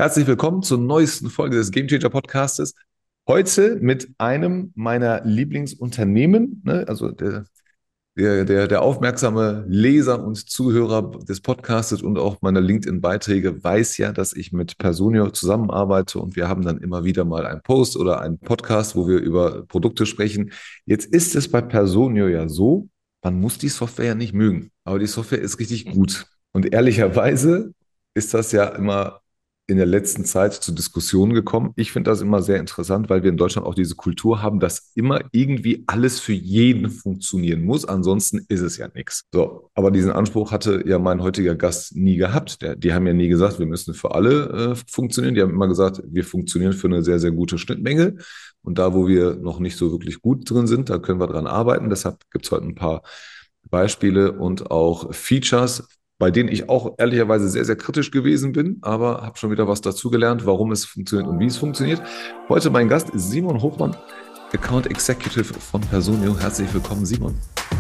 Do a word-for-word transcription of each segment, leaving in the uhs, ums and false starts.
Herzlich willkommen zur neuesten Folge des Game Changer Podcastes. Heute mit einem meiner Lieblingsunternehmen, ne? Also der, der, der, der aufmerksame Leser und Zuhörer des Podcastes und auch meiner LinkedIn-Beiträge weiß ja, dass ich mit Personio zusammenarbeite und wir haben dann immer wieder mal einen Post oder einen Podcast, wo wir über Produkte sprechen. Jetzt ist es bei Personio ja so, man muss die Software ja nicht mögen, aber die Software ist richtig gut. Und ehrlicherweise ist das ja immer in der letzten Zeit zu Diskussionen gekommen. Ich finde das immer sehr interessant, weil wir in Deutschland auch diese Kultur haben, dass immer irgendwie alles für jeden funktionieren muss. Ansonsten ist es ja nichts. So, aber diesen Anspruch hatte ja mein heutiger Gast nie gehabt. Der, die haben ja nie gesagt, wir müssen für alle äh, funktionieren. Die haben immer gesagt, wir funktionieren für eine sehr, sehr gute Schnittmenge. Und da, wo wir noch nicht so wirklich gut drin sind, da können wir dran arbeiten. Deshalb gibt es heute ein paar Beispiele und auch Features, bei denen ich auch ehrlicherweise sehr, sehr kritisch gewesen bin, aber habe schon wieder was dazugelernt, warum es funktioniert und wie es funktioniert. Heute mein Gast ist Simon Hochmann, Account Executive von Personio. Herzlich willkommen, Simon.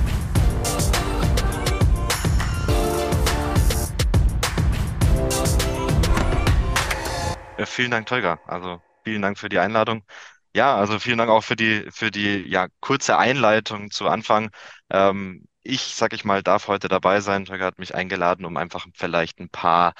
Ja, vielen Dank, Tolga. Also vielen Dank für die Einladung. Ja, also vielen Dank auch für die für die ja kurze Einleitung zu Anfang. Ähm, ich, sag ich mal, darf heute dabei sein. Tolga hat mich eingeladen, um einfach vielleicht ein paar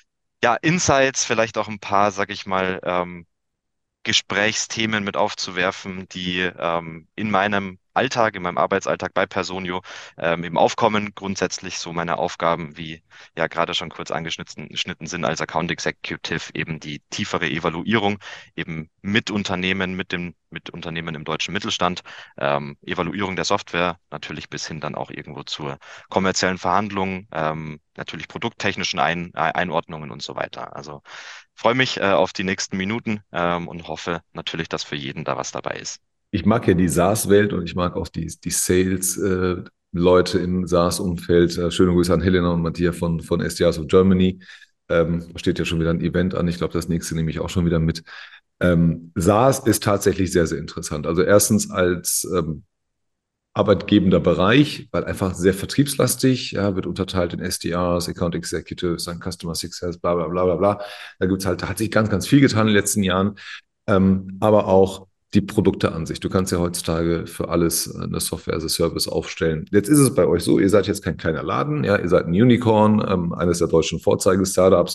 ja Insights, vielleicht auch ein paar, sag ich mal, ähm, Gesprächsthemen mit aufzuwerfen, die ähm, in meinem Alltag, in meinem Arbeitsalltag bei Personio ähm, eben aufkommen. Grundsätzlich so meine Aufgaben, wie ja gerade schon kurz angeschnitten geschnitten sind als Account Executive, eben die tiefere Evaluierung, eben mit Unternehmen, mit dem, mit Unternehmen im deutschen Mittelstand, ähm, Evaluierung der Software, natürlich bis hin dann auch irgendwo zur kommerziellen Verhandlung, ähm, natürlich produkttechnischen Ein Einordnungen und so weiter. Also freue mich äh, auf die nächsten Minuten ähm, und hoffe natürlich, dass für jeden da was dabei ist. Ich mag ja die SaaS-Welt und ich mag auch die, die Sales-Leute im SaaS-Umfeld. Äh, schöne Grüße an Helena und Matthias von, von S D Rs of Germany. Ähm, da steht ja schon wieder ein Event an. Ich glaube, das nächste nehme ich auch schon wieder mit. Ähm, SaaS ist tatsächlich sehr, sehr interessant. Also erstens als ähm, arbeitgebender Bereich, weil einfach sehr vertriebslastig, ja, wird unterteilt in S D Rs, Account Executives, dann Customer Success, bla bla bla bla bla. Da gibt's halt, da hat sich ganz, ganz viel getan in den letzten Jahren. Ähm, aber auch die Produkte an sich. Du kannst ja heutzutage für alles eine Software as a Service aufstellen. Jetzt ist es bei euch so, ihr seid jetzt kein kleiner Laden, ja, ihr seid ein Unicorn, ähm, eines der deutschen Vorzeige-Startups.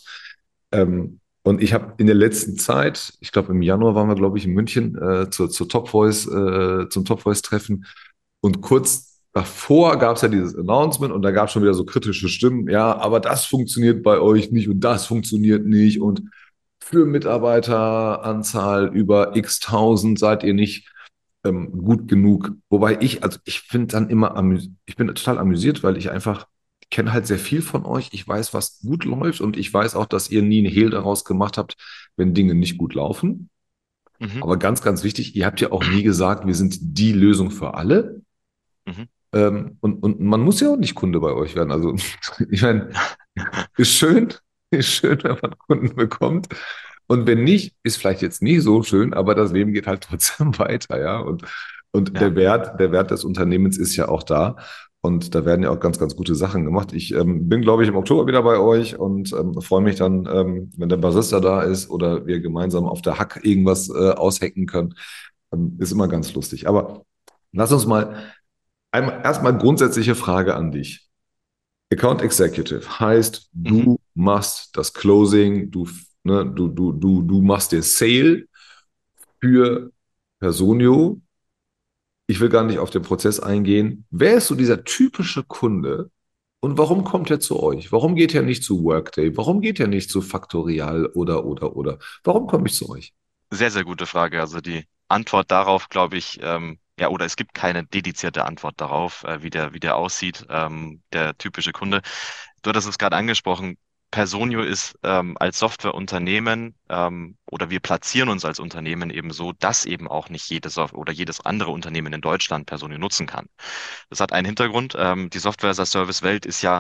Ähm, und ich habe in der letzten Zeit, ich glaube im Januar waren wir, glaube ich, in München äh, zur, zur Top Voice, äh, zum Top Voice-Treffen. Und kurz davor gab es ja dieses Announcement und da gab es schon wieder so kritische Stimmen. Ja, aber das funktioniert bei euch nicht und das funktioniert nicht. Und für Mitarbeiteranzahl über x tausend seid ihr nicht ähm, gut genug. Wobei ich, also ich finde dann immer, amüs ich bin total amüsiert, weil ich einfach ich kenne halt sehr viel von euch. Ich weiß, was gut läuft und ich weiß auch, dass ihr nie einen Hehl daraus gemacht habt, wenn Dinge nicht gut laufen. Mhm. Aber ganz, ganz wichtig, ihr habt ja auch nie gesagt, wir sind die Lösung für alle. Mhm. Ähm, und, und man muss ja auch nicht Kunde bei euch werden. Also ich meine, ist schön, ist schön, wenn man Kunden bekommt. Und wenn nicht, ist vielleicht jetzt nicht so schön, aber das Leben geht halt trotzdem weiter, ja. Und, und Ja, der Wert, der Wert des Unternehmens ist ja auch da. Und da werden ja auch ganz, ganz gute Sachen gemacht. Ich ähm, bin, glaube ich, im Oktober wieder bei euch und ähm, freue mich dann, ähm, wenn der Bassista da ist oder wir gemeinsam auf der Hack irgendwas äh, aushacken können. Ähm, ist immer ganz lustig. Aber lass uns mal einmal erstmal grundsätzliche Frage an dich. Account Executive heißt, mhm. du machst das Closing, du, ne, du, du, du, du machst den Sale für Personio. Ich will gar nicht auf den Prozess eingehen. Wer ist so dieser typische Kunde und warum kommt er zu euch? Warum geht er nicht zu Workday? Warum geht er nicht zu Factorial oder, oder, oder? Warum komme ich zu euch? Sehr, sehr gute Frage. Also die Antwort darauf, glaube ich, ähm, ja, oder es gibt keine dedizierte Antwort darauf, äh, wie der, wie der aussieht, ähm, der typische Kunde. Du hattest es gerade angesprochen. Personio ist ähm, als Softwareunternehmen ähm, oder wir platzieren uns als Unternehmen eben so, dass eben auch nicht jedes Sof- oder jedes andere Unternehmen in Deutschland Personio nutzen kann. Das hat einen Hintergrund. Ähm, die Software-as-a-Service-Welt ist ja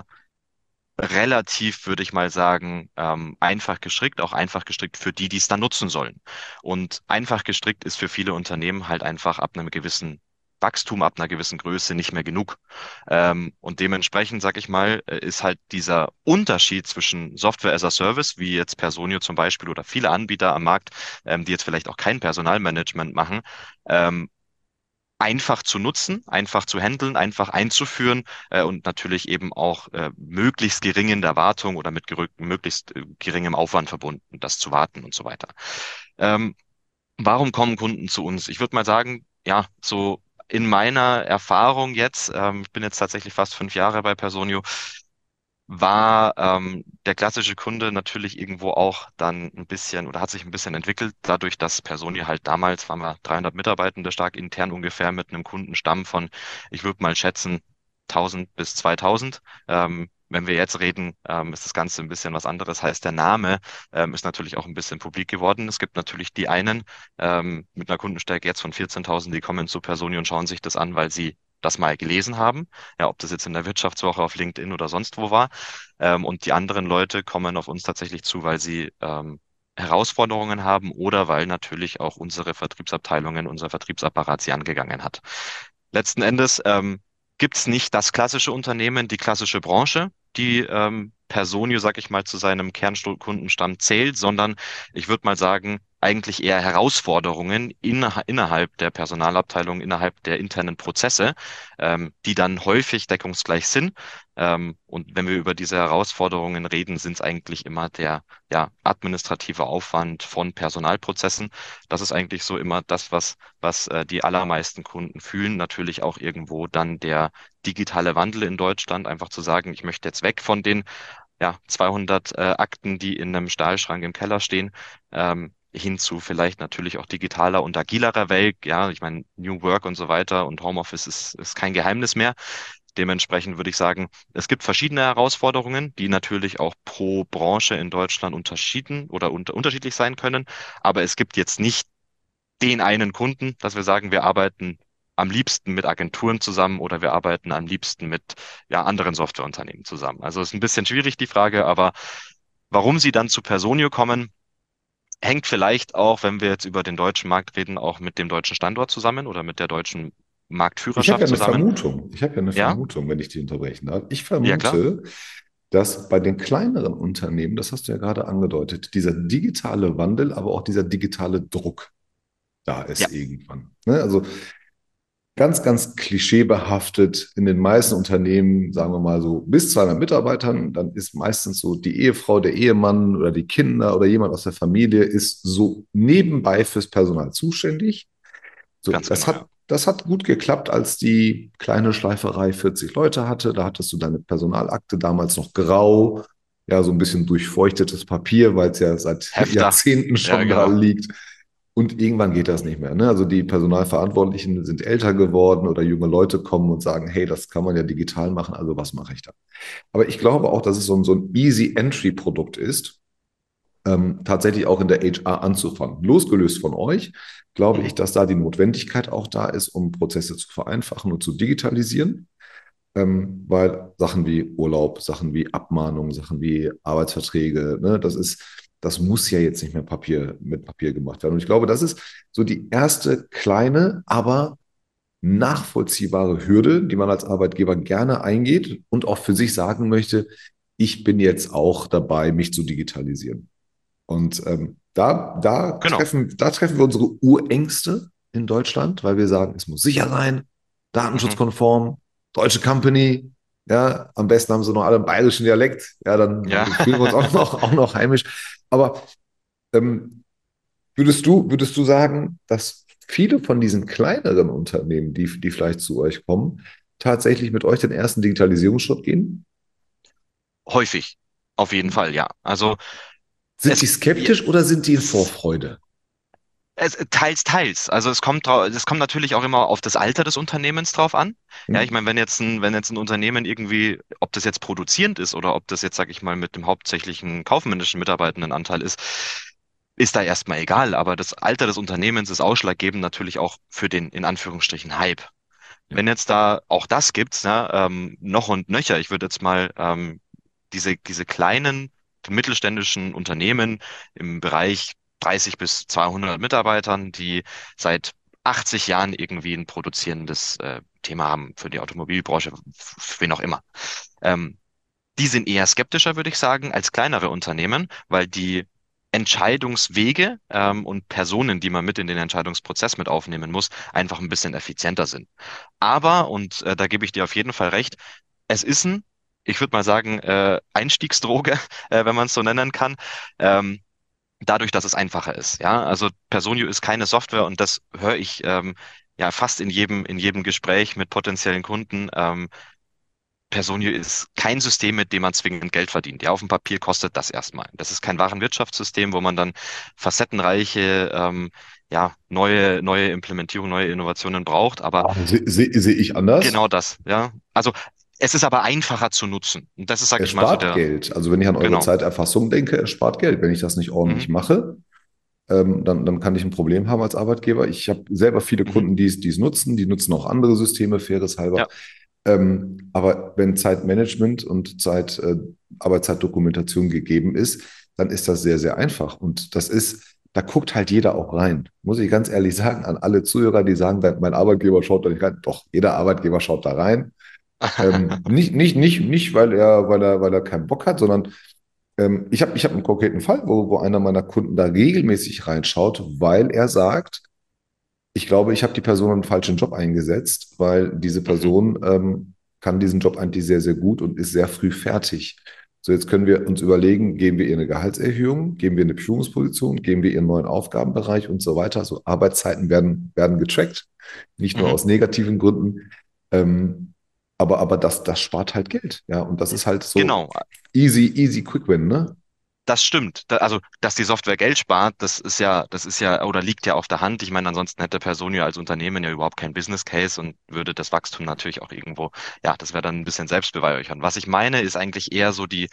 relativ, würde ich mal sagen, ähm, einfach gestrickt, auch einfach gestrickt für die, die es dann nutzen sollen. Und einfach gestrickt ist für viele Unternehmen halt einfach ab einem gewissen Wachstum ab einer gewissen Größe nicht mehr genug. Ähm, und dementsprechend, sag ich mal, äh, ist halt dieser Unterschied zwischen Software as a Service, wie jetzt Personio zum Beispiel oder viele Anbieter am Markt, ähm, die jetzt vielleicht auch kein Personalmanagement machen, ähm, einfach zu nutzen, einfach zu handeln, einfach einzuführen äh, und natürlich eben auch äh, möglichst geringen Erwartungen oder mit gerü- möglichst äh, geringem Aufwand verbunden, das zu warten und so weiter. Ähm, Warum kommen Kunden zu uns? Ich würde mal sagen, ja, so in meiner Erfahrung jetzt, ähm, ich bin jetzt tatsächlich fast fünf Jahre bei Personio, war ähm, der klassische Kunde natürlich irgendwo auch dann ein bisschen oder hat sich ein bisschen entwickelt, dadurch, dass Personio halt damals, waren wir dreihundert Mitarbeitende stark intern ungefähr mit einem Kundenstamm von, ich würde mal schätzen, tausend bis zweitausend. Ähm, wenn wir jetzt reden, ähm, ist das Ganze ein bisschen was anderes. Heißt, der Name ähm, ist natürlich auch ein bisschen publik geworden. Es gibt natürlich die einen ähm, mit einer Kundenstärke jetzt von vierzehntausend, die kommen zu Personio und schauen sich das an, weil sie das mal gelesen haben. Ja, ob das jetzt in der Wirtschaftswoche auf LinkedIn oder sonst wo war. Ähm, und die anderen Leute kommen auf uns tatsächlich zu, weil sie ähm, Herausforderungen haben oder weil natürlich auch unsere Vertriebsabteilungen, unser Vertriebsapparat sie angegangen hat. Letzten Endes ähm, gibt es nicht das klassische Unternehmen, die klassische Branche, die ähm, Personio, sag ich mal, zu seinem Kernkundenstamm zählt, sondern ich würde mal sagen, eigentlich eher Herausforderungen inner innerhalb der Personalabteilung, innerhalb der internen Prozesse, ähm, die dann häufig deckungsgleich sind. Ähm, und wenn wir über diese Herausforderungen reden, sind es eigentlich immer der ja, administrative Aufwand von Personalprozessen. Das ist eigentlich so immer das, was was äh, die allermeisten Kunden fühlen. Natürlich auch irgendwo dann der digitale Wandel in Deutschland, einfach zu sagen, ich möchte jetzt weg von den ja, zweihundert äh, Akten, die in einem Stahlschrank im Keller stehen, ähm, hin zu vielleicht natürlich auch digitaler und agilerer Welt. Ja, ich meine, New Work und so weiter und Homeoffice ist, ist kein Geheimnis mehr. Dementsprechend würde ich sagen, es gibt verschiedene Herausforderungen, die natürlich auch pro Branche in Deutschland unterschieden oder unter, unterschiedlich sein können. Aber es gibt jetzt nicht den einen Kunden, dass wir sagen, wir arbeiten am liebsten mit Agenturen zusammen oder wir arbeiten am liebsten mit ja, anderen Softwareunternehmen zusammen. Also ist ein bisschen schwierig die Frage, aber warum sie dann zu Personio kommen, hängt vielleicht auch, wenn wir jetzt über den deutschen Markt reden, auch mit dem deutschen Standort zusammen oder mit der deutschen Ich habe ja Marktführerschaft eine zusammen. Vermutung. Ich habe ja eine Ja, Vermutung, wenn ich dich unterbrechen darf. Ich ja klar. vermute, dass bei den kleineren Unternehmen, das hast du ja gerade angedeutet, dieser digitale Wandel, aber auch dieser digitale Druck da Ja, ist irgendwann. Ne? Also ganz, ganz klischeebehaftet in den meisten Unternehmen, sagen wir mal so, bis zweihundert Mitarbeitern, dann ist meistens so die Ehefrau, der Ehemann oder die Kinder oder jemand aus der Familie ist so nebenbei fürs Personal zuständig. So, ganz das genau, hat, ja. das hat gut geklappt, als die kleine Schleiferei vierzig Leute hatte. Da hattest du deine Personalakte damals noch grau, ja, so ein bisschen durchfeuchtetes Papier, weil es ja seit Hefter. Jahrzehnten Ja, schon da genau. liegt. Und irgendwann geht das nicht mehr. Ne? Also die Personalverantwortlichen sind älter geworden oder junge Leute kommen und sagen, hey, das kann man ja digital machen, also was mache ich da? Aber ich glaube auch, dass es so ein, so ein Easy-Entry-Produkt ist, ähm, tatsächlich auch in der H R anzufangen. Losgelöst von euch, glaube Mhm. ich, dass da die Notwendigkeit auch da ist, um Prozesse zu vereinfachen und zu digitalisieren. Ähm, weil Sachen wie Urlaub, Sachen wie Abmahnung, Sachen wie Arbeitsverträge, ne, das ist, das muss ja jetzt nicht mehr Papier, mit Papier gemacht werden. Und ich glaube, das ist so die erste kleine, aber nachvollziehbare Hürde, die man als Arbeitgeber gerne eingeht und auch für sich sagen möchte, ich bin jetzt auch dabei, mich zu digitalisieren. Und ähm, da, da, Genau. treffen, da treffen wir unsere Urängste in Deutschland, weil wir sagen, es muss sicher sein, Mhm. datenschutzkonform, deutsche Company, ja, am besten haben sie noch alle einen bayerischen Dialekt, ja, dann Ja. fühlen wir uns auch noch, auch noch heimisch. Aber ähm, würdest du, würdest du sagen, dass viele von diesen kleineren Unternehmen, die, die vielleicht zu euch kommen, tatsächlich mit euch den ersten Digitalisierungsschritt gehen? Häufig. Auf jeden Fall, ja. Also Sind es, die skeptisch oder sind die in Vorfreude? Es, teils, teils. Also es kommt drau- es kommt natürlich auch immer auf das Alter des Unternehmens drauf an. Ja, ich Hm? meine, wenn jetzt ein, wenn jetzt ein Unternehmen irgendwie, ob das jetzt produzierend ist oder ob das jetzt, sag ich mal, mit dem hauptsächlichen kaufmännischen Mitarbeitendenanteil ist, ist da erstmal egal. Aber das Alter des Unternehmens ist ausschlaggebend natürlich auch für den, in Anführungsstrichen, Hype. Ja. Wenn jetzt da auch das gibt's, ne, ähm, noch und nöcher, ich würde jetzt mal ähm, diese, diese kleinen mittelständischen Unternehmen im Bereich dreißig bis zweihundert Mitarbeitern, die seit achtzig Jahren irgendwie ein produzierendes äh, Thema haben für die Automobilbranche, für wen auch immer. Ähm, Die sind eher skeptischer, würde ich sagen, als kleinere Unternehmen, weil die Entscheidungswege ähm, und Personen, die man mit in den Entscheidungsprozess mit aufnehmen muss, einfach ein bisschen effizienter sind. Aber, und äh, da gebe ich dir auf jeden Fall recht, es ist ein, ich würde mal sagen, äh, Einstiegsdroge, äh, wenn man es so nennen kann. Ähm, Dadurch, dass es einfacher ist. Ja, also Personio ist keine Software und das höre ich ähm, ja fast in jedem in jedem Gespräch mit potenziellen Kunden. Ähm, Personio ist kein System, mit dem man zwingend Geld verdient. Ja, auf dem Papier kostet das erstmal. Das ist kein Warenwirtschaftssystem, wo man dann facettenreiche, ähm, ja, neue, neue Implementierung, neue Innovationen braucht. Aber Ah, sehe seh, seh ich genau anders. das, ja. Also es ist aber einfacher zu nutzen. Und das ist, sag Es ich mal, so spart der, Geld. Also wenn ich an eure genau. Zeiterfassung denke, es spart Geld. Wenn ich das nicht ordentlich Mhm, mache, ähm, dann, dann kann ich ein Problem haben als Arbeitgeber. Ich habe selber viele mhm, Kunden, die es, die es nutzen. Die nutzen auch andere Systeme, faires halber. ja, Ähm, aber wenn Zeitmanagement und Zeit, äh, Arbeitszeitdokumentation gegeben ist, dann ist das sehr, sehr einfach. Und das ist, da guckt halt jeder auch rein. Muss ich ganz ehrlich sagen, an alle Zuhörer, die sagen, mein Arbeitgeber schaut da nicht rein. Doch, jeder Arbeitgeber schaut da rein. Ähm, nicht, nicht, nicht, nicht, weil er, weil er, weil er keinen Bock hat, sondern ähm, ich habe ich hab einen konkreten Fall, wo, wo einer meiner Kunden da regelmäßig reinschaut, weil er sagt, ich glaube, ich habe die Person einen falschen Job eingesetzt, weil diese mhm, Person ähm, kann diesen Job eigentlich sehr, sehr gut und ist sehr früh fertig. So, jetzt können wir uns überlegen, geben wir ihr eine Gehaltserhöhung, geben wir eine Führungsposition, geben wir ihr einen neuen Aufgabenbereich und so weiter. Also Arbeitszeiten werden, werden getrackt, nicht nur mhm. aus negativen Gründen. Ähm, aber, aber das, das spart halt Geld. Ja, und das ist halt so Genau. easy, easy quick win, ne? Das stimmt. Da, also, dass die Software Geld spart, das ist ja, das ist ja, oder liegt ja auf der Hand. Ich meine, ansonsten hätte Personio als Unternehmen ja überhaupt keinen Business Case und würde das Wachstum natürlich auch irgendwo, ja, das wäre dann ein bisschen Selbstbeweihräuchern. Was ich meine, ist eigentlich eher so die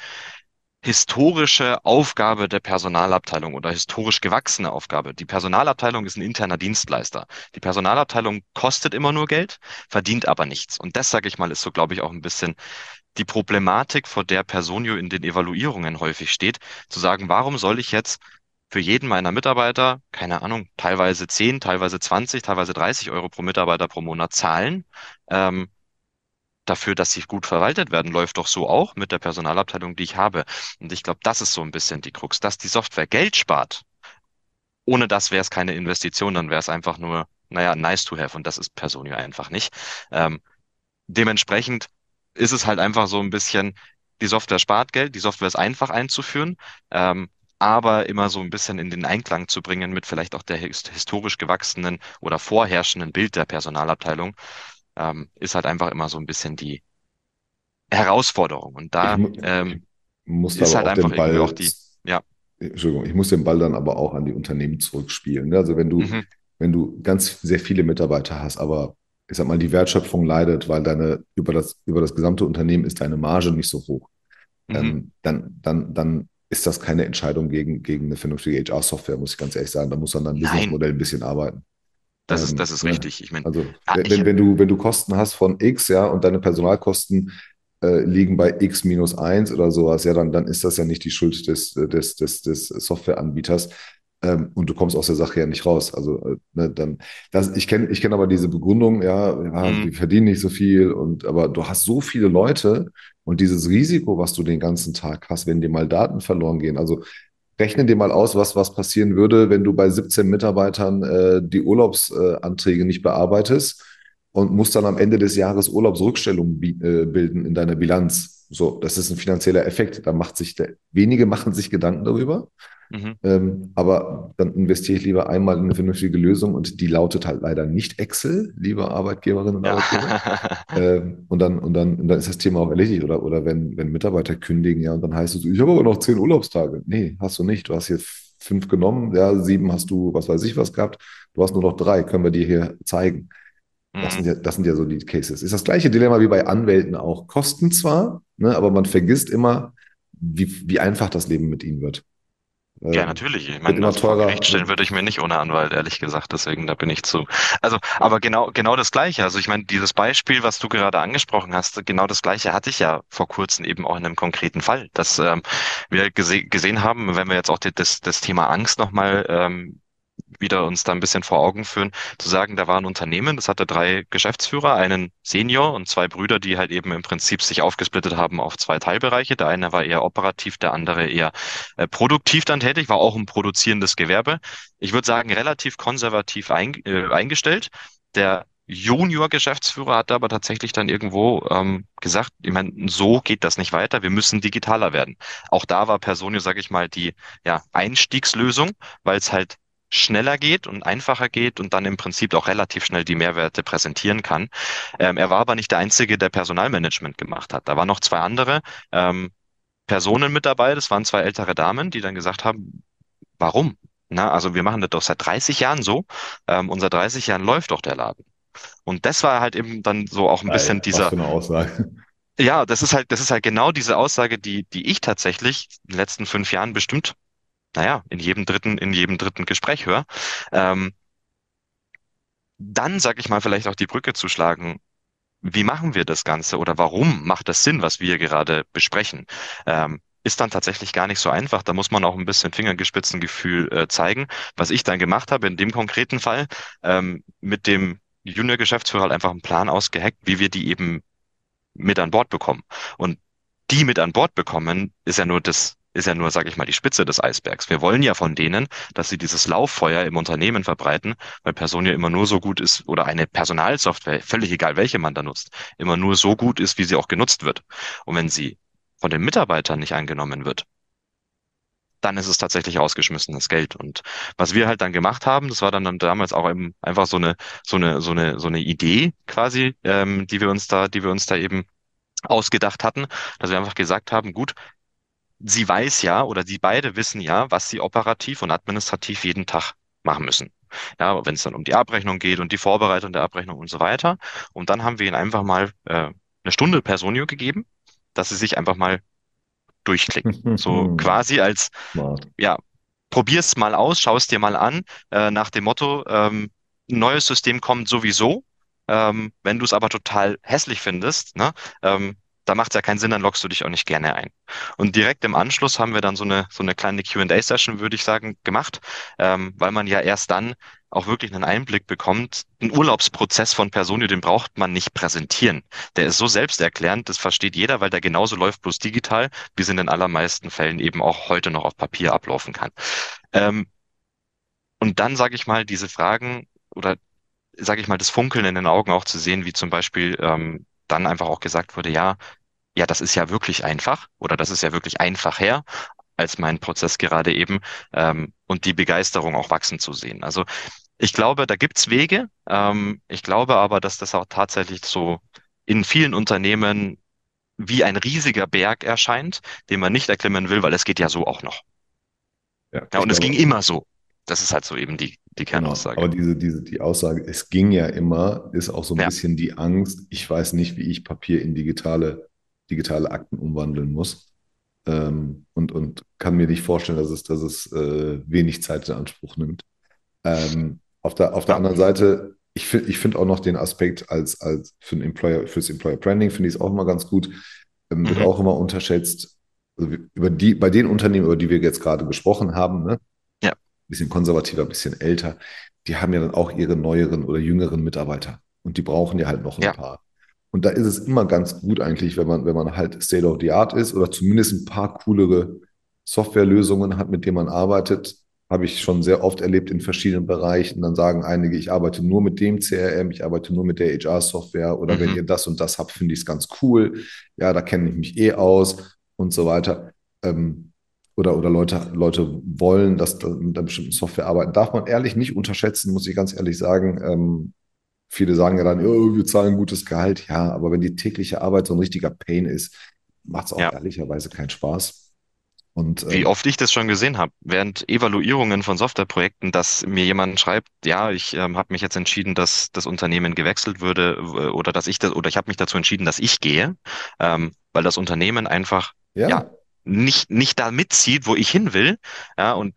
historische Aufgabe der Personalabteilung oder historisch gewachsene Aufgabe. Die Personalabteilung ist ein interner Dienstleister. Die Personalabteilung kostet immer nur Geld, verdient aber nichts. Und das, sage ich mal, ist so, glaube ich, auch ein bisschen die Problematik, vor der Personio in den Evaluierungen häufig steht, zu sagen, warum soll ich jetzt für jeden meiner Mitarbeiter, keine Ahnung, teilweise zehn, teilweise zwanzig, teilweise dreißig Euro pro Mitarbeiter pro Monat zahlen, ähm, dafür, dass sie gut verwaltet werden, läuft doch so auch mit der Personalabteilung, die ich habe. Und ich glaube, das ist so ein bisschen die Krux, dass die Software Geld spart. Ohne das wäre es keine Investition, dann wäre es einfach nur, naja, nice to have. Und das ist Personio einfach nicht. Ähm, Dementsprechend ist es halt einfach so ein bisschen, die Software spart Geld, die Software ist einfach einzuführen, ähm, aber immer so ein bisschen in den Einklang zu bringen mit vielleicht auch der his- historisch gewachsenen oder vorherrschenden Bild der Personalabteilung, ähm, ist halt einfach immer so ein bisschen die Herausforderung. Und Ich, da mu ich ähm, muss da ist aber halt auch einfach den irgendwie auch Ball, die, ja, Entschuldigung, ich muss den Ball dann aber auch an die Unternehmen zurückspielen. Ne? Also wenn du, mhm, wenn du ganz sehr viele Mitarbeiter hast, aber ich sag mal, die Wertschöpfung leidet, weil deine, über das, über das gesamte Unternehmen ist deine Marge nicht so hoch, mhm, ähm, dann, dann, dann ist das keine Entscheidung gegen, gegen eine vernünftige H R-Software, muss ich ganz ehrlich sagen. Da muss man an deinem nein, Businessmodell ein bisschen arbeiten. das ist, das Ähm, ist ne? richtig. Ich meine, Also ja, wenn, ich, wenn wenn du, wenn du Kosten hast von X, ja, und deine Personalkosten äh, liegen bei X minus eins oder sowas, ja, dann, dann ist das ja nicht die Schuld des, des, des, des Softwareanbieters. Ähm, und du kommst aus der Sache ja nicht raus. Also, äh, ne, dann, das, ich kenne ich kenn aber diese Begründung, ja, ja, mhm, die verdienen nicht so viel und aber du hast so viele Leute und dieses Risiko, was du den ganzen Tag hast, wenn dir mal Daten verloren gehen. Also rechne dir mal aus, was, was passieren würde, wenn du bei siebzehn Mitarbeitern äh, die Urlaubsanträge nicht bearbeitest und musst dann am Ende des Jahres Urlaubsrückstellungen bi äh, bilden in deiner Bilanz. So, das ist ein finanzieller Effekt. Da macht sich der, wenige machen sich Gedanken darüber. mhm, Ähm, aber dann investiere ich lieber einmal in eine vernünftige Lösung und die lautet halt leider nicht Excel, liebe Arbeitgeberinnen und ja, Arbeitgeber. Ähm, und dann, und dann, und dann ist das Thema auch erledigt. Oder, oder wenn, wenn Mitarbeiter kündigen, ja, und dann heißt es, so, ich habe aber noch zehn Urlaubstage. Nee, hast du nicht. Du hast jetzt fünf genommen, ja, sieben hast du, was weiß ich, was gehabt. Du hast nur noch drei, können wir dir hier zeigen. Das sind mhm. ja, das sind ja so die Cases. Ist das gleiche Dilemma wie bei Anwälten auch. Kosten zwar, ne, aber man vergisst immer, wie, wie einfach das Leben mit ihnen wird. Ja, Ähm, natürlich. Ich wird meine, immer also vor Gericht teurer. stellen Wird, würde ich mir nicht ohne Anwalt, ehrlich gesagt. Deswegen, da bin ich zu. Also, aber genau, genau das Gleiche. Also ich meine, dieses Beispiel, was du gerade angesprochen hast, genau das Gleiche hatte ich ja vor kurzem eben auch in einem konkreten Fall, dass ähm, wir gese gesehen haben, wenn wir jetzt auch die, das, das Thema Angst nochmal ähm, wieder uns da ein bisschen vor Augen führen, zu sagen, da war ein Unternehmen, das hatte drei Geschäftsführer, einen Senior und zwei Brüder, die halt eben im Prinzip sich aufgesplittet haben auf zwei Teilbereiche. Der eine war eher operativ, der andere eher äh, produktiv dann tätig, war auch ein produzierendes Gewerbe. Ich würde sagen, relativ konservativ ein, äh, eingestellt. Der Junior-Geschäftsführer hat aber tatsächlich dann irgendwo ähm, gesagt, ich meine, so geht das nicht weiter, wir müssen digitaler werden. Auch da war Personio, sage ich mal, die ja, Einstiegslösung, weil es halt schneller geht und einfacher geht und dann im Prinzip auch relativ schnell die Mehrwerte präsentieren kann. Ähm, er war aber nicht der Einzige, der Personalmanagement gemacht hat. Da waren noch zwei andere ähm, Personen mit dabei. Das waren zwei ältere Damen, die dann gesagt haben, warum? Na, also wir machen das doch seit dreißig Jahren so. Ähm, und seit dreißig Jahren läuft doch der Laden. Und das war halt eben dann so auch ein bisschen Geil, was dieser, für eine Aussage. ja, das ist halt, das ist halt genau diese Aussage, die, die ich tatsächlich in den letzten fünf Jahren bestimmt, naja, in jedem dritten, in jedem dritten Gespräch höre. Ähm, Dann, sag ich mal, vielleicht auch die Brücke zu schlagen. Wie machen wir das Ganze oder warum macht das Sinn, was wir gerade besprechen? Ähm, ist dann tatsächlich gar nicht so einfach. Da muss man auch ein bisschen Fingergespitzengefühl äh, zeigen. Was ich dann gemacht habe in dem konkreten Fall, ähm, mit dem Junior-Geschäftsführer halt einfach einen Plan ausgeheckt, wie wir die eben mit an Bord bekommen. Und die mit an Bord bekommen, ist ja nur das, ist ja nur, sage ich mal, die Spitze des Eisbergs. Wir wollen ja von denen, dass sie dieses Lauffeuer im Unternehmen verbreiten, weil Personio immer nur so gut ist oder eine Personalsoftware, völlig egal welche man da nutzt, immer nur so gut ist, wie sie auch genutzt wird. Und wenn sie von den Mitarbeitern nicht angenommen wird, dann ist es tatsächlich ausgeschmissenes Geld. Und was wir halt dann gemacht haben, das war dann, dann damals auch eben einfach so eine, so eine, so eine, so eine Idee quasi, ähm, die wir uns da, die wir uns da eben ausgedacht hatten, dass wir einfach gesagt haben, gut, sie weiß ja oder sie beide wissen ja, was sie operativ und administrativ jeden Tag machen müssen. Ja, wenn es dann um die Abrechnung geht und die Vorbereitung der Abrechnung und so weiter. Und dann haben wir ihnen einfach mal äh, eine Stunde Personio gegeben, dass sie sich einfach mal durchklicken. So quasi als, Smart. ja, probier's mal aus, schau es dir mal an, äh, nach dem Motto, ähm, ein neues System kommt sowieso. Ähm, wenn du es aber total hässlich findest, ne, ähm, da macht es ja keinen Sinn, dann loggst du dich auch nicht gerne ein. Und direkt im Anschluss haben wir dann so eine, so eine kleine Q und A-Session, würde ich sagen, gemacht, ähm, weil man ja erst dann auch wirklich einen Einblick bekommt. Ein Urlaubsprozess von Personio, den braucht man nicht präsentieren. Der ist so selbsterklärend, das versteht jeder, weil der genauso läuft, bloß digital, wie es in den allermeisten Fällen eben auch heute noch auf Papier ablaufen kann. Ähm, und dann sage ich mal, diese Fragen oder sage ich mal, das Funkeln in den Augen auch zu sehen, wie zum Beispiel ähm, dann einfach auch gesagt wurde, ja, ja, das ist ja wirklich einfach oder das ist ja wirklich einfacher als mein Prozess gerade eben ähm, und die Begeisterung auch wachsen zu sehen. Also ich glaube, da gibt's Wege. Ähm, ich glaube aber, dass das auch tatsächlich so in vielen Unternehmen wie ein riesiger Berg erscheint, den man nicht erklimmen will, weil es geht ja so auch noch. Ja, Ja, ich und es ging glaube, immer so. Das ist halt so eben die, die genau. Kernaussage. Aber diese, diese, die Aussage, es ging ja immer, ist auch so ein Ja, bisschen die Angst. Ich weiß nicht, wie ich Papier in digitale, digitale Akten umwandeln muss. Ähm, und, und kann mir nicht vorstellen, dass es, dass es äh, wenig Zeit in Anspruch nimmt. Ähm, auf der, auf der ja, anderen Seite, ich finde ich find auch noch den Aspekt als, als für ein Employer, fürs Employer Branding finde ich es auch immer ganz gut. Ähm, wird mhm, auch immer unterschätzt. Also wir- über die, bei den Unternehmen, über die wir jetzt gerade gesprochen haben, ne, ja, bisschen konservativer, ein bisschen älter, die haben ja dann auch ihre neueren oder jüngeren Mitarbeiter. Und die brauchen ja halt noch ein ja, paar. Und da ist es immer ganz gut eigentlich, wenn man, wenn man halt State of the Art ist oder zumindest ein paar coolere Softwarelösungen hat, mit denen man arbeitet. Habe ich schon sehr oft erlebt in verschiedenen Bereichen. Dann sagen einige, ich arbeite nur mit dem C R M, ich arbeite nur mit der H R-Software oder wenn mhm, ihr das und das habt, finde ich es ganz cool. Ja, da kenne ich mich eh aus und so weiter. Ähm, oder, oder Leute, Leute wollen, dass da mit einer bestimmten Software arbeiten. Darf man ehrlich nicht unterschätzen, muss ich ganz ehrlich sagen. Ähm, viele sagen ja dann, oh, wir zahlen gutes Gehalt. Ja, aber wenn die tägliche Arbeit so ein richtiger Pain ist, macht es auch ja. ehrlicherweise keinen Spaß. Und Wie ähm, oft ich das schon gesehen habe, während Evaluierungen von Softwareprojekten, dass mir jemand schreibt, ja, ich ähm, habe mich jetzt entschieden, dass das Unternehmen gewechselt würde äh, oder dass ich das oder ich habe mich dazu entschieden, dass ich gehe, ähm, weil das Unternehmen einfach ja ja, nicht nicht da mitzieht, wo ich hin will, ja und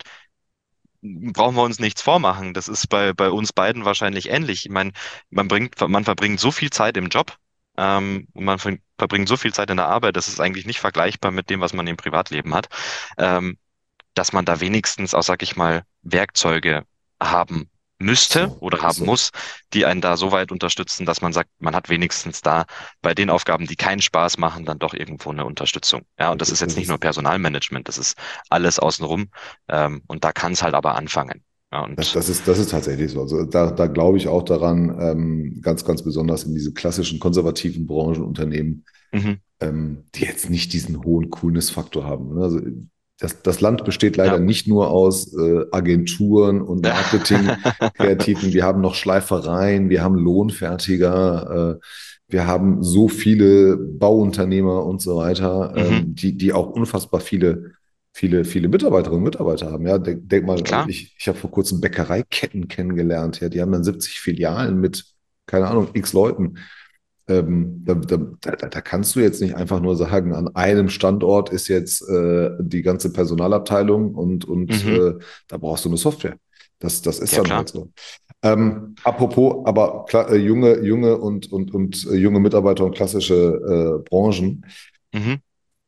brauchen wir uns nichts vormachen. Das ist bei, bei uns beiden wahrscheinlich ähnlich. Ich meine, man bringt, man verbringt so viel Zeit im Job, ähm, und man ver- verbringt so viel Zeit in der Arbeit, das ist eigentlich nicht vergleichbar mit dem, was man im Privatleben hat, ähm, dass man da wenigstens auch, sag ich mal, Werkzeuge haben Ist müsste so, oder ist haben so. muss, die einen da so weit unterstützen, dass man sagt, man hat wenigstens da bei den Aufgaben, die keinen Spaß machen, dann doch irgendwo eine Unterstützung. Ja, und das ist jetzt Das nicht nur ist, Personalmanagement, das ist alles außenrum. Ähm, und da kann es halt aber anfangen. Ja, das, und das ist, das ist tatsächlich so. Also da, da glaube ich auch daran, ähm, ganz, ganz besonders in diese klassischen konservativen Branchenunternehmen, mhm, ähm, die jetzt nicht diesen hohen Coolness-Faktor haben. Ne? Also das, das Land besteht leider ja. nicht nur aus äh, Agenturen und Marketing-Kreativen. Wir haben noch Schleifereien, wir haben Lohnfertiger, äh, wir haben so viele Bauunternehmer und so weiter, Mhm, ähm, die, die auch unfassbar viele, viele, viele Mitarbeiterinnen und Mitarbeiter haben. Ja, denk, denk mal, also klar. ich, ich habe vor kurzem Bäckereiketten kennengelernt. Ja, die haben dann siebzig Filialen mit, keine Ahnung, x Leuten. Ähm, da, da, da, da kannst du jetzt nicht einfach nur sagen, an einem Standort ist jetzt äh, die ganze Personalabteilung und, und Mhm, äh, da brauchst du eine Software. Das, das ist ja, dann klar. halt so. Ähm, apropos, aber klar, äh, junge, junge und, und, und äh, junge Mitarbeiter und klassische äh, Branchen. Mhm.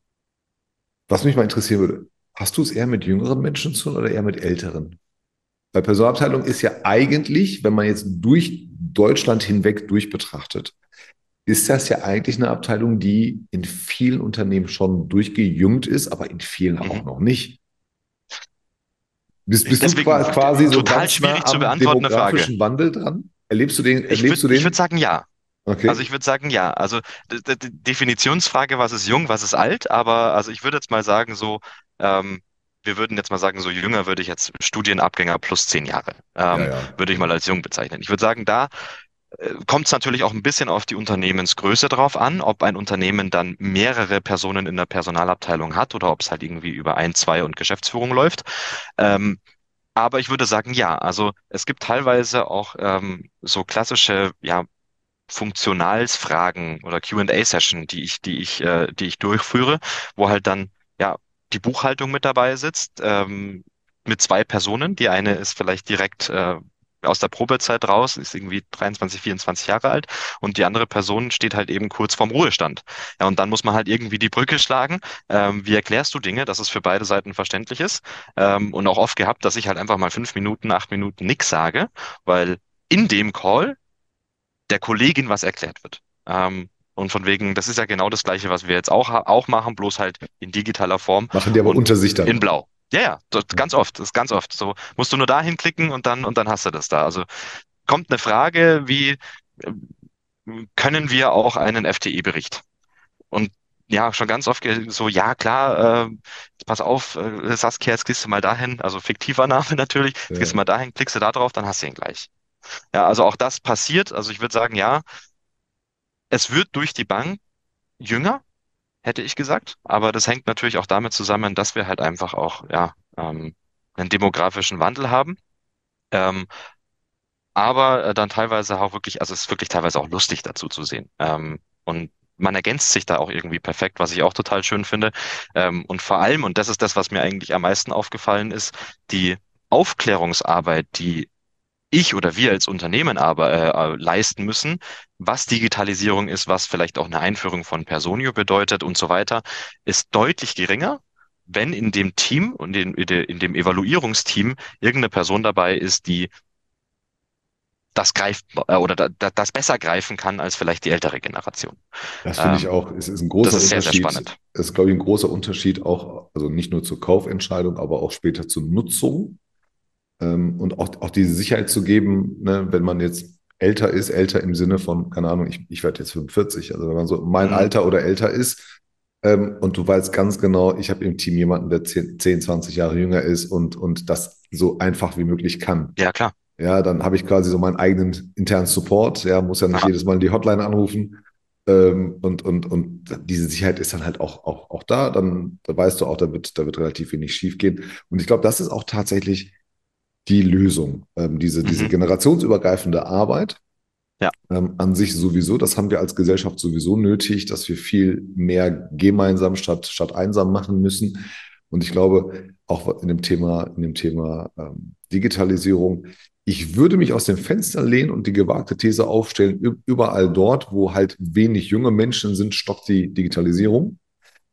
Was mich mal interessieren würde, hast du es eher mit jüngeren Menschen zu tun oder eher mit älteren? Weil Personalabteilung ist ja eigentlich, wenn man jetzt durch Deutschland hinweg durch betrachtet, ist das ja eigentlich eine Abteilung, die in vielen Unternehmen schon durchgejüngt ist, aber in vielen auch Mhm. noch nicht. Bist, bist du Deswegen qua- quasi so total ganz nah schwierig zu am beantwortende Frage. demografischen Wandel dran? Erlebst du den, Ich würde erlebst du ich würd den? sagen, ja. Also ich Okay. würde sagen, ja. Also d- d- d- Definitionsfrage, was ist jung, was ist alt, aber also ich würde jetzt mal sagen, so, ähm, wir würden jetzt mal sagen, so jünger würde ich jetzt Studienabgänger plus zehn Jahre, Ja, ähm, ja, würde ich mal genau. als jung bezeichnen. Ich würde sagen, da äh, kommt es natürlich auch ein bisschen auf die Unternehmensgröße drauf an, ob ein Unternehmen dann mehrere Personen in der Personalabteilung hat oder ob es halt irgendwie über ein, zwei und Geschäftsführung läuft. Ähm, aber ich würde sagen, ja. Also es gibt teilweise auch ähm, so klassische, ja, Funktionalsfragen oder Q und A-Session, die ich, die ich, äh, die ich durchführe, wo halt dann ja die Buchhaltung mit dabei sitzt, ähm, mit zwei Personen. Die eine ist vielleicht direkt äh, aus der Probezeit raus, ist irgendwie dreiundzwanzig, vierundzwanzig Jahre alt und die andere Person steht halt eben kurz vorm Ruhestand. Ja, und dann muss man halt irgendwie die Brücke schlagen. Ähm, wie erklärst du Dinge, dass es für beide Seiten verständlich ist? Ähm, und auch oft gehabt, dass ich halt einfach mal fünf Minuten, acht Minuten nix sage, weil in dem Call der Kollegin was erklärt wird. Ähm, und von wegen, das ist ja genau das Gleiche, was wir jetzt auch, auch machen, bloß halt in digitaler Form Machen die aber und unter sich in dann. Blau. Ja, ja, das, ganz oft, das ist ganz oft. So musst du nur da hinklicken und dann und dann hast du das da. Also kommt eine Frage wie, äh, können wir auch einen F T E-Bericht? Und ja, schon ganz oft ge- so, ja klar, äh, pass auf, äh, Saskia, jetzt gehst du mal dahin, also fiktiver Name natürlich, jetzt gehst du Ja. mal dahin, klickst du da drauf, dann hast du ihn gleich. Ja, also auch das passiert. Also ich würde sagen, ja, es wird durch die Bank jünger, hätte ich gesagt, aber das hängt natürlich auch damit zusammen, dass wir halt einfach auch, ja, ähm, einen demografischen Wandel haben. Ähm, aber äh, dann teilweise auch wirklich, also es ist wirklich teilweise auch lustig dazu zu sehen. Ähm, und man ergänzt sich da auch irgendwie perfekt, was ich auch total schön finde. Ähm, und vor allem, und das ist das, was mir eigentlich am meisten aufgefallen ist, die Aufklärungsarbeit, die ich oder wir als Unternehmen aber äh, äh, leisten müssen, was Digitalisierung ist, was vielleicht auch eine Einführung von Personio bedeutet und so weiter, ist deutlich geringer, wenn in dem Team und in, in de- in dem Evaluierungsteam irgendeine Person dabei ist, die das greift äh, oder da, da, das besser greifen kann als vielleicht die ältere Generation. Das finde ich Ähm, auch, es ist ein das großer ist sehr, sehr Unterschied. spannend. Es ist, glaube ich, ein großer Unterschied auch, also nicht nur zur Kaufentscheidung, aber auch später zur Nutzung. Ähm, und auch, auch diese Sicherheit zu geben, ne, wenn man jetzt älter ist, älter im Sinne von, keine Ahnung, ich, ich werde jetzt fünfundvierzig, also wenn man so mein Mhm. Alter oder älter ist, ähm, und du weißt ganz genau, ich habe im Team jemanden, der zehn, zehn, zwanzig Jahre jünger ist und, und das so einfach wie möglich kann. Ja, klar. Ja, dann habe ich quasi so meinen eigenen internen Support, ja, muss ja nicht Ja. jedes Mal die Hotline anrufen. Ähm, und, und, und diese Sicherheit ist dann halt auch, auch, auch da. Dann da weißt du auch, da wird, da wird relativ wenig schief gehen. Und ich glaube, das ist auch tatsächlich die Lösung. Ähm, diese, diese Mhm. generationsübergreifende Arbeit Ja. ähm, an sich sowieso, das haben wir als Gesellschaft sowieso nötig, dass wir viel mehr gemeinsam statt, statt einsam machen müssen. Und ich glaube, auch in dem Thema, in dem Thema ähm, Digitalisierung, ich würde mich aus dem Fenster lehnen und die gewagte These aufstellen, überall dort, wo halt wenig junge Menschen sind, stockt die Digitalisierung.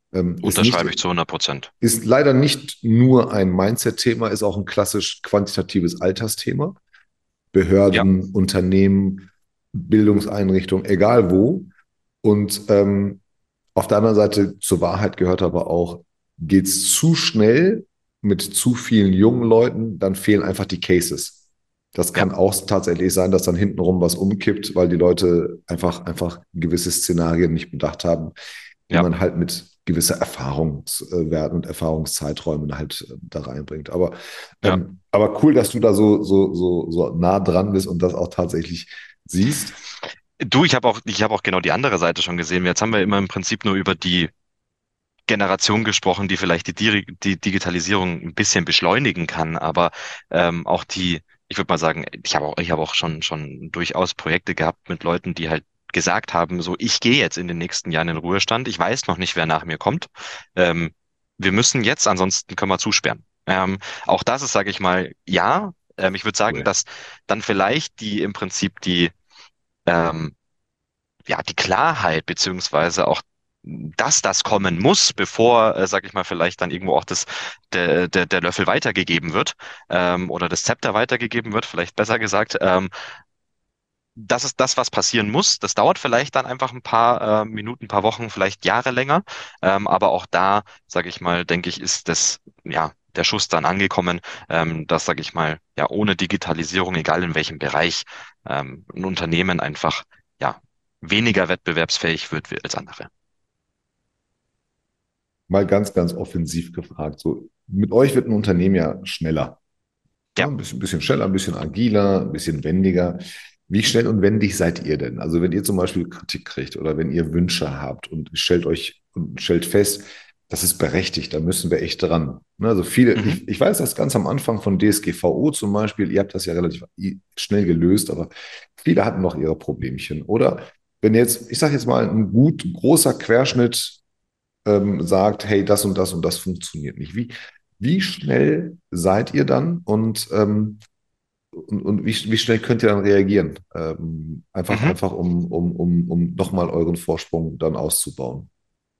Ähm, ist nicht, Unterschreibe ich zu hundert Prozent. ist leider nicht nur ein Mindset-Thema, ist auch ein klassisch quantitatives Altersthema. Ja, Behörden, Unternehmen, Bildungseinrichtungen, egal wo. Und ähm, auf der anderen Seite zur Wahrheit gehört aber auch, geht es zu schnell mit zu vielen jungen Leuten, dann fehlen einfach die Cases. Das ja, kann auch tatsächlich sein, dass dann hintenrum was umkippt, weil die Leute einfach, einfach gewisse Szenarien nicht bedacht haben, die ja. man halt mit gewisser Erfahrungswerten und Erfahrungszeiträumen halt äh, da reinbringt. Aber, Ja. ähm, aber cool, dass du da so, so, so, so nah dran bist und das auch tatsächlich siehst. Du, ich habe auch, ich habe auch genau die andere Seite schon gesehen. Jetzt haben wir immer im Prinzip nur über die Generation gesprochen, die vielleicht die, Diri- die Digitalisierung ein bisschen beschleunigen kann, aber ähm, auch die, ich würde mal sagen, ich habe auch, ich habe auch schon schon durchaus Projekte gehabt mit Leuten, die halt gesagt haben, so, ich gehe jetzt in den nächsten Jahren in den Ruhestand, ich weiß noch nicht, wer nach mir kommt. Ähm, Wir müssen jetzt, ansonsten können wir zusperren. Ähm, auch das ist, sage ich mal, ja. Ähm, ich würde sagen, Cool. dass dann vielleicht die im Prinzip die ähm, ja, die Klarheit beziehungsweise auch, dass das kommen muss, bevor, äh, sag ich mal, vielleicht dann irgendwo auch das, der, der, der Löffel weitergegeben wird, ähm, oder das Zepter weitergegeben wird, vielleicht besser gesagt. Ähm, das ist das, was passieren muss. Das dauert vielleicht dann einfach ein paar äh, Minuten, ein paar Wochen, vielleicht Jahre länger. Ähm, aber auch da, sage ich mal, denke ich, ist das, ja, der Schuss dann angekommen, ähm, dass, sage ich mal, ja, ohne Digitalisierung, egal in welchem Bereich, ähm, ein Unternehmen einfach, ja, weniger wettbewerbsfähig wird wie- als andere. Mal ganz, ganz offensiv gefragt. So, mit euch wird ein Unternehmen ja schneller. Ja, Ja. ein bisschen, bisschen schneller, ein bisschen agiler, ein bisschen wendiger. Wie schnell und wendig seid ihr denn? Also wenn ihr zum Beispiel Kritik kriegt oder wenn ihr Wünsche habt und stellt euch und stellt fest, das ist berechtigt, da müssen wir echt dran. Ne, also viele, Mhm. ich, ich weiß das ganz am Anfang von D S G V O zum Beispiel, ihr habt das ja relativ schnell gelöst, aber viele hatten noch ihre Problemchen. Oder wenn jetzt, ich sage jetzt mal, ein gut großer Querschnitt ähm, sagt, hey, das und das und das funktioniert nicht. Wie, wie schnell seid ihr dann und, ähm, und, und wie, wie schnell könnt ihr dann reagieren? Ähm, einfach, Mhm. einfach um, um, um, um nochmal euren Vorsprung dann auszubauen.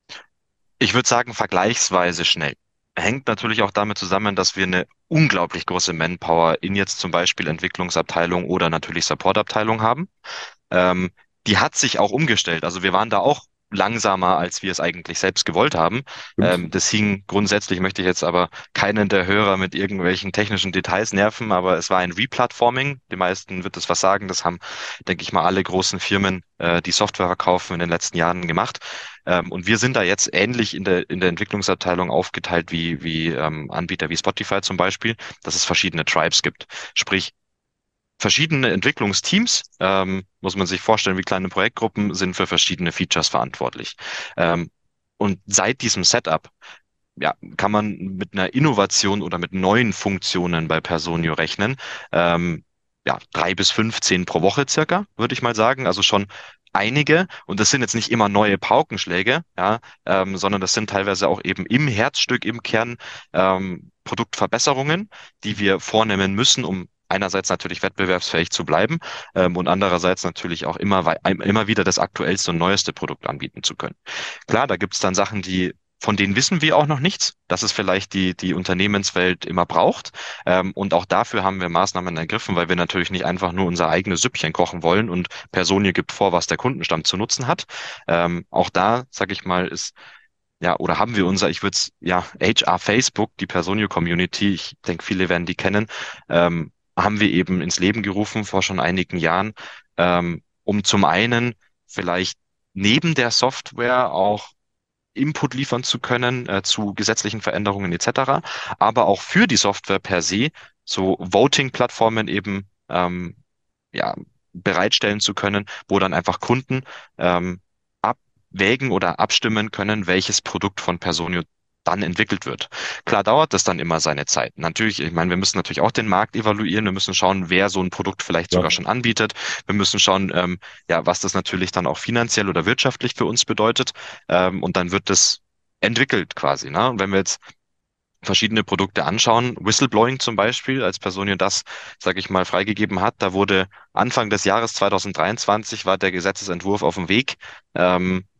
Ich würde sagen, vergleichsweise schnell. Hängt natürlich auch damit zusammen, dass wir eine unglaublich große Manpower in jetzt zum Beispiel Entwicklungsabteilung oder natürlich Supportabteilung haben. Ähm, Die hat sich auch umgestellt. Also wir waren da auch langsamer, als wir es eigentlich selbst gewollt haben. Stimmt? Ähm, das hing grundsätzlich, möchte ich jetzt aber keinen der Hörer mit irgendwelchen technischen Details nerven, aber es war ein Replatforming. Die meisten wird es was sagen. Das haben, denke ich mal, alle großen Firmen, äh, die Software verkaufen, in den letzten Jahren gemacht. Ähm, und wir sind da jetzt ähnlich in der, in der Entwicklungsabteilung aufgeteilt wie, wie ähm, Anbieter wie Spotify zum Beispiel, dass es verschiedene Tribes gibt. Sprich, verschiedene Entwicklungsteams, ähm, muss man sich vorstellen, wie kleine Projektgruppen sind für verschiedene Features verantwortlich. Ähm, und seit diesem Setup, ja, kann man mit einer Innovation oder mit neuen Funktionen bei Personio rechnen. Ähm, ja, drei bis fünfzehn pro Woche circa, würde ich mal sagen. Also schon einige. Und das sind jetzt nicht immer neue Paukenschläge, ja, ähm, sondern das sind teilweise auch eben im Herzstück, im Kern ähm, Produktverbesserungen, die wir vornehmen müssen, um einerseits natürlich wettbewerbsfähig zu bleiben, ähm, und andererseits natürlich auch immer, wei- immer wieder das aktuellste und neueste Produkt anbieten zu können. Klar, da gibt es dann Sachen, die von denen wissen wir auch noch nichts, dass es vielleicht die, die Unternehmenswelt immer braucht. Ähm, und auch dafür haben wir Maßnahmen ergriffen, weil wir natürlich nicht einfach nur unser eigenes Süppchen kochen wollen und Personio gibt vor, was der Kundenstamm zu nutzen hat. Ähm, auch da, sage ich mal, ist ja, oder haben wir unser, ich würde es, ja, H R Facebook, die Personio Community, ich denke, viele werden die kennen, ähm, haben wir eben ins Leben gerufen vor schon einigen Jahren, ähm, um zum einen vielleicht neben der Software auch Input liefern zu können äh, zu gesetzlichen Veränderungen et cetera, aber auch für die Software per se so Voting-Plattformen eben ähm, ja, bereitstellen zu können, wo dann einfach Kunden ähm, abwägen oder abstimmen können, welches Produkt von Personio dann entwickelt wird. Klar dauert das dann immer seine Zeit. Natürlich, ich meine, wir müssen natürlich auch den Markt evaluieren. Wir müssen schauen, wer so ein Produkt vielleicht sogar Ja. schon anbietet. Wir müssen schauen, ähm, ja, was das natürlich dann auch finanziell oder wirtschaftlich für uns bedeutet. Ähm, und dann wird das entwickelt quasi. Ne? Und wenn wir jetzt verschiedene Produkte anschauen, Whistleblowing zum Beispiel, als Personio das, sage ich mal, freigegeben hat, da wurde Anfang des Jahres zwanzig dreiundzwanzig war der Gesetzesentwurf auf dem Weg. Ähm,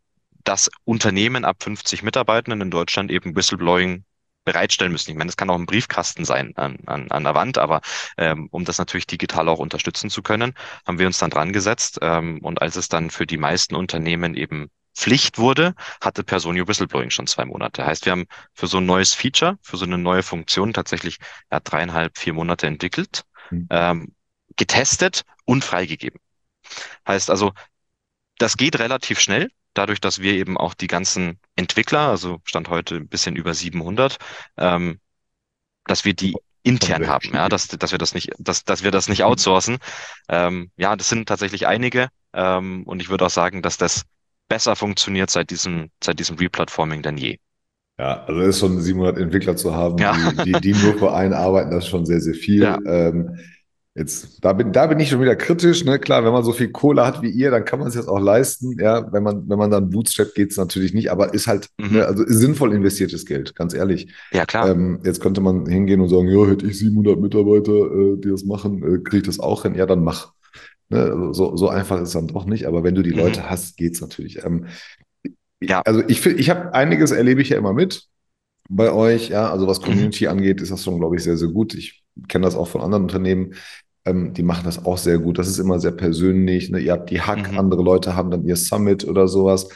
dass Unternehmen ab fünfzig Mitarbeitenden in Deutschland eben Whistleblowing bereitstellen müssen. Ich meine, das kann auch ein Briefkasten sein an, an, an der Wand, aber ähm, um das natürlich digital auch unterstützen zu können, haben wir uns dann dran gesetzt. Ähm, und als es dann für die meisten Unternehmen eben Pflicht wurde, hatte Personio Whistleblowing schon zwei Monate. Heißt, wir haben für so ein neues Feature, für so eine neue Funktion tatsächlich ja, dreieinhalb, vier Monate entwickelt, Hm. ähm, getestet und freigegeben. Heißt also, das geht relativ schnell, dadurch, dass wir eben auch die ganzen Entwickler, also Stand heute ein bisschen über siebenhundert, ähm, dass wir die Schon intern sehr haben, ja, viel. dass, dass wir das nicht, dass, dass wir das nicht outsourcen. Ähm, ja, das sind tatsächlich einige, ähm, und ich würde auch sagen, dass das besser funktioniert seit diesem, seit diesem Replatforming denn je. Ja, also es ist schon siebenhundert Entwickler zu haben, Ja, die, die, die nur für einen arbeiten, das ist schon sehr, sehr ja, viel. Ähm, jetzt, da bin, da bin ich schon wieder kritisch, ne? Klar, wenn man so viel Kohle hat wie ihr, dann kann man es jetzt auch leisten. Ja, wenn man, wenn man dann bootstrapt, geht es natürlich nicht, aber ist halt, mhm. ne, also ist sinnvoll investiertes Geld, ganz ehrlich. Ja, klar. Ähm, jetzt könnte man hingehen und sagen, ja, hätte ich siebenhundert Mitarbeiter, äh, die das machen, äh, kriege ich das auch hin. Ja, dann mach. Ne? Also so, so einfach ist es dann doch nicht, aber wenn du die Mhm. Leute hast, geht's natürlich. Ähm, Ja, also ich finde, ich habe einiges erlebe ich ja immer mit bei euch, ja, also was mhm. Community angeht, ist das schon, glaube ich, sehr, sehr gut. Ich kenne das auch von anderen Unternehmen, ähm, die machen das auch sehr gut. Das ist immer sehr persönlich. Ne? Ihr habt die Hack, Mhm. andere Leute haben dann ihr Summit oder sowas,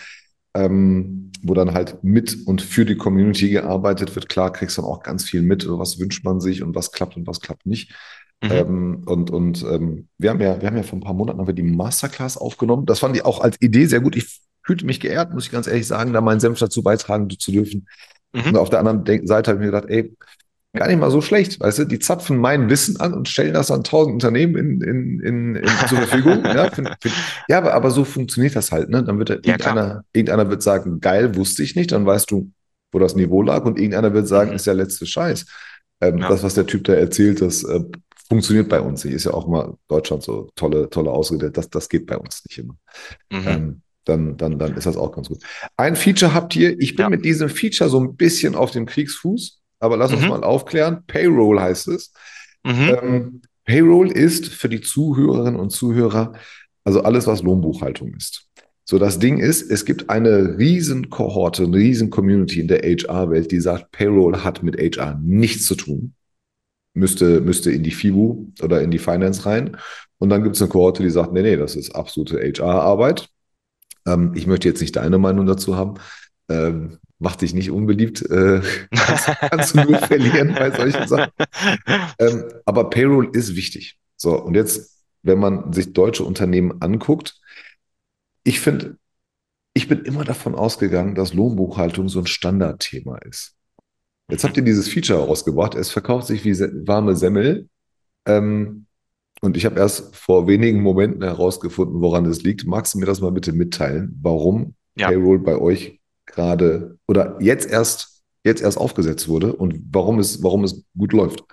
ähm, wo dann halt mit und für die Community gearbeitet wird. Klar, kriegst dann auch ganz viel mit, was wünscht man sich und was klappt und was klappt nicht. Mhm. Ähm, und und ähm, wir haben ja, wir haben ja vor ein paar Monaten haben wir die Masterclass aufgenommen. Das fand ich auch als Idee sehr gut. Ich fühlte mich geehrt, muss ich ganz ehrlich sagen, da meinen Senf dazu beitragen zu dürfen. Mhm. Und auf der anderen Denk- Seite habe ich mir gedacht, ey, gar nicht mal so schlecht, weißt du, die zapfen mein Wissen an und stellen das an tausend Unternehmen in, in, in, in, zur Verfügung. Ja, find, find, ja aber, aber so funktioniert das halt, ne? Dann wird da Ja, klar. irgendeiner, irgendeiner wird sagen, geil, wusste ich nicht, dann weißt du, wo das Niveau lag, und irgendeiner wird sagen, Mhm. ist der letzte Scheiß. Ähm, Ja. das, was der Typ da erzählt, das äh, funktioniert bei uns nicht. Ist ja auch mal Deutschland so tolle, tolle Ausrede. Das, das geht bei uns nicht immer. Mhm. Ähm, dann, dann, dann ist das auch ganz gut. Ein Feature habt ihr, ich bin Ja. mit diesem Feature so ein bisschen auf dem Kriegsfuß, aber lass uns Mhm. mal aufklären. Payroll heißt es. Mhm. Ähm, Payroll ist für die Zuhörerinnen und Zuhörer, also alles, was Lohnbuchhaltung ist. So, das Ding ist, es gibt eine riesen Kohorte, eine riesen Community in der H R-Welt, die sagt, Payroll hat mit H R nichts zu tun, müsste, müsste in die FIBU oder in die Finance rein. Und dann gibt es eine Kohorte, die sagt, nee, nee, das ist absolute H R-Arbeit. Ähm, ich möchte jetzt nicht deine Meinung dazu haben. Ähm, macht dich nicht unbeliebt. Äh, kannst, kannst du nur verlieren bei solchen Sachen. Ähm, aber Payroll ist wichtig. So, und jetzt, wenn man sich deutsche Unternehmen anguckt, ich finde, ich bin immer davon ausgegangen, dass Lohnbuchhaltung so ein Standardthema ist. Jetzt Mhm. habt ihr dieses Feature herausgebracht. Es verkauft sich wie se warme Semmel. Ähm, und ich habe erst vor wenigen Momenten herausgefunden, woran es liegt. Magst du mir das mal bitte mitteilen, warum Ja. Payroll bei euch gerade oder jetzt erst, jetzt erst aufgesetzt wurde und warum es, warum es gut läuft?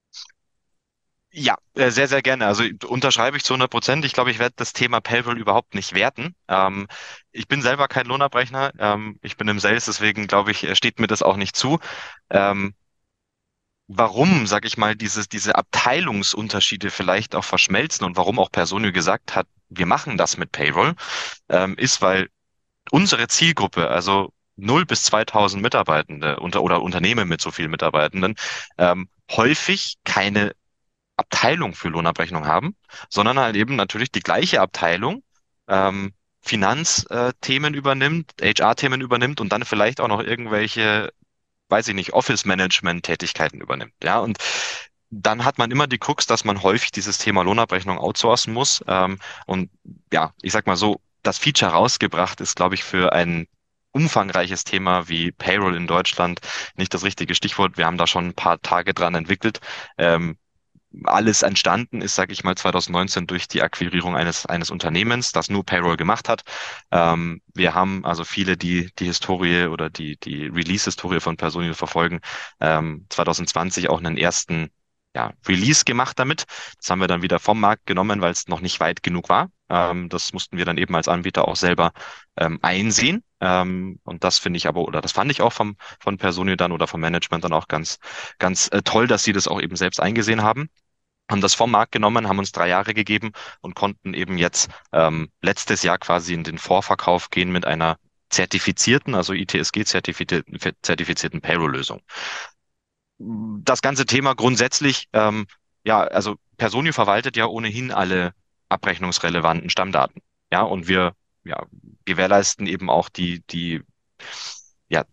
Ja, äh, sehr, sehr gerne. Also unterschreibe ich zu hundert Prozent. Ich glaube, ich werde das Thema Payroll überhaupt nicht werten. Ähm, ich bin selber kein Lohnabrechner. Ähm, ich bin im Sales, deswegen glaube ich, äh, steht mir das auch nicht zu. Ähm, warum, sag ich mal, dieses, diese Abteilungsunterschiede vielleicht auch verschmelzen und warum auch Personio gesagt hat, wir machen das mit Payroll, ähm, ist, weil unsere Zielgruppe, also null bis zweitausend Mitarbeitende unter, oder Unternehmen mit so vielen Mitarbeitenden, ähm, häufig keine Abteilung für Lohnabrechnung haben, sondern halt eben natürlich die gleiche Abteilung ähm, Finanzthemen übernimmt, H R-Themen übernimmt und dann vielleicht auch noch irgendwelche, weiß ich nicht, Office-Management-Tätigkeiten übernimmt. Ja, und dann hat man immer die Krux, dass man häufig dieses Thema Lohnabrechnung outsourcen muss. Ähm, und ja, ich sag mal so, das Feature rausgebracht ist, glaube ich, für ein umfangreiches Thema wie Payroll in Deutschland nicht das richtige Stichwort. Wir haben da schon ein paar Tage dran entwickelt. Ähm, alles entstanden ist, sage ich mal, zwanzig neunzehn durch die Akquirierung eines, eines Unternehmens, das nur Payroll gemacht hat. Ähm, wir haben also viele, die die Historie oder die, die Release-Historie von Personio verfolgen, ähm, zwanzig zwanzig auch einen ersten ja, Release gemacht damit. Das haben wir dann wieder vom Markt genommen, weil es noch nicht weit genug war. Ähm, das mussten wir dann eben als Anbieter auch selber ähm, einsehen. Ähm, und das finde ich aber, oder das fand ich auch vom, von Personio dann oder vom Management dann auch ganz, ganz äh, toll, dass sie das auch eben selbst eingesehen haben, haben das vom Markt genommen, haben uns drei Jahre gegeben und konnten eben jetzt ähm, letztes Jahr quasi in den Vorverkauf gehen mit einer zertifizierten, also I T S G-zertifizierten zertifizierten Payroll-Lösung. Das ganze Thema grundsätzlich, ähm, ja, also Personio verwaltet ja ohnehin alle abrechnungsrelevanten Stammdaten. Ja, und wir, ja, gewährleisten eben auch die, die, ja,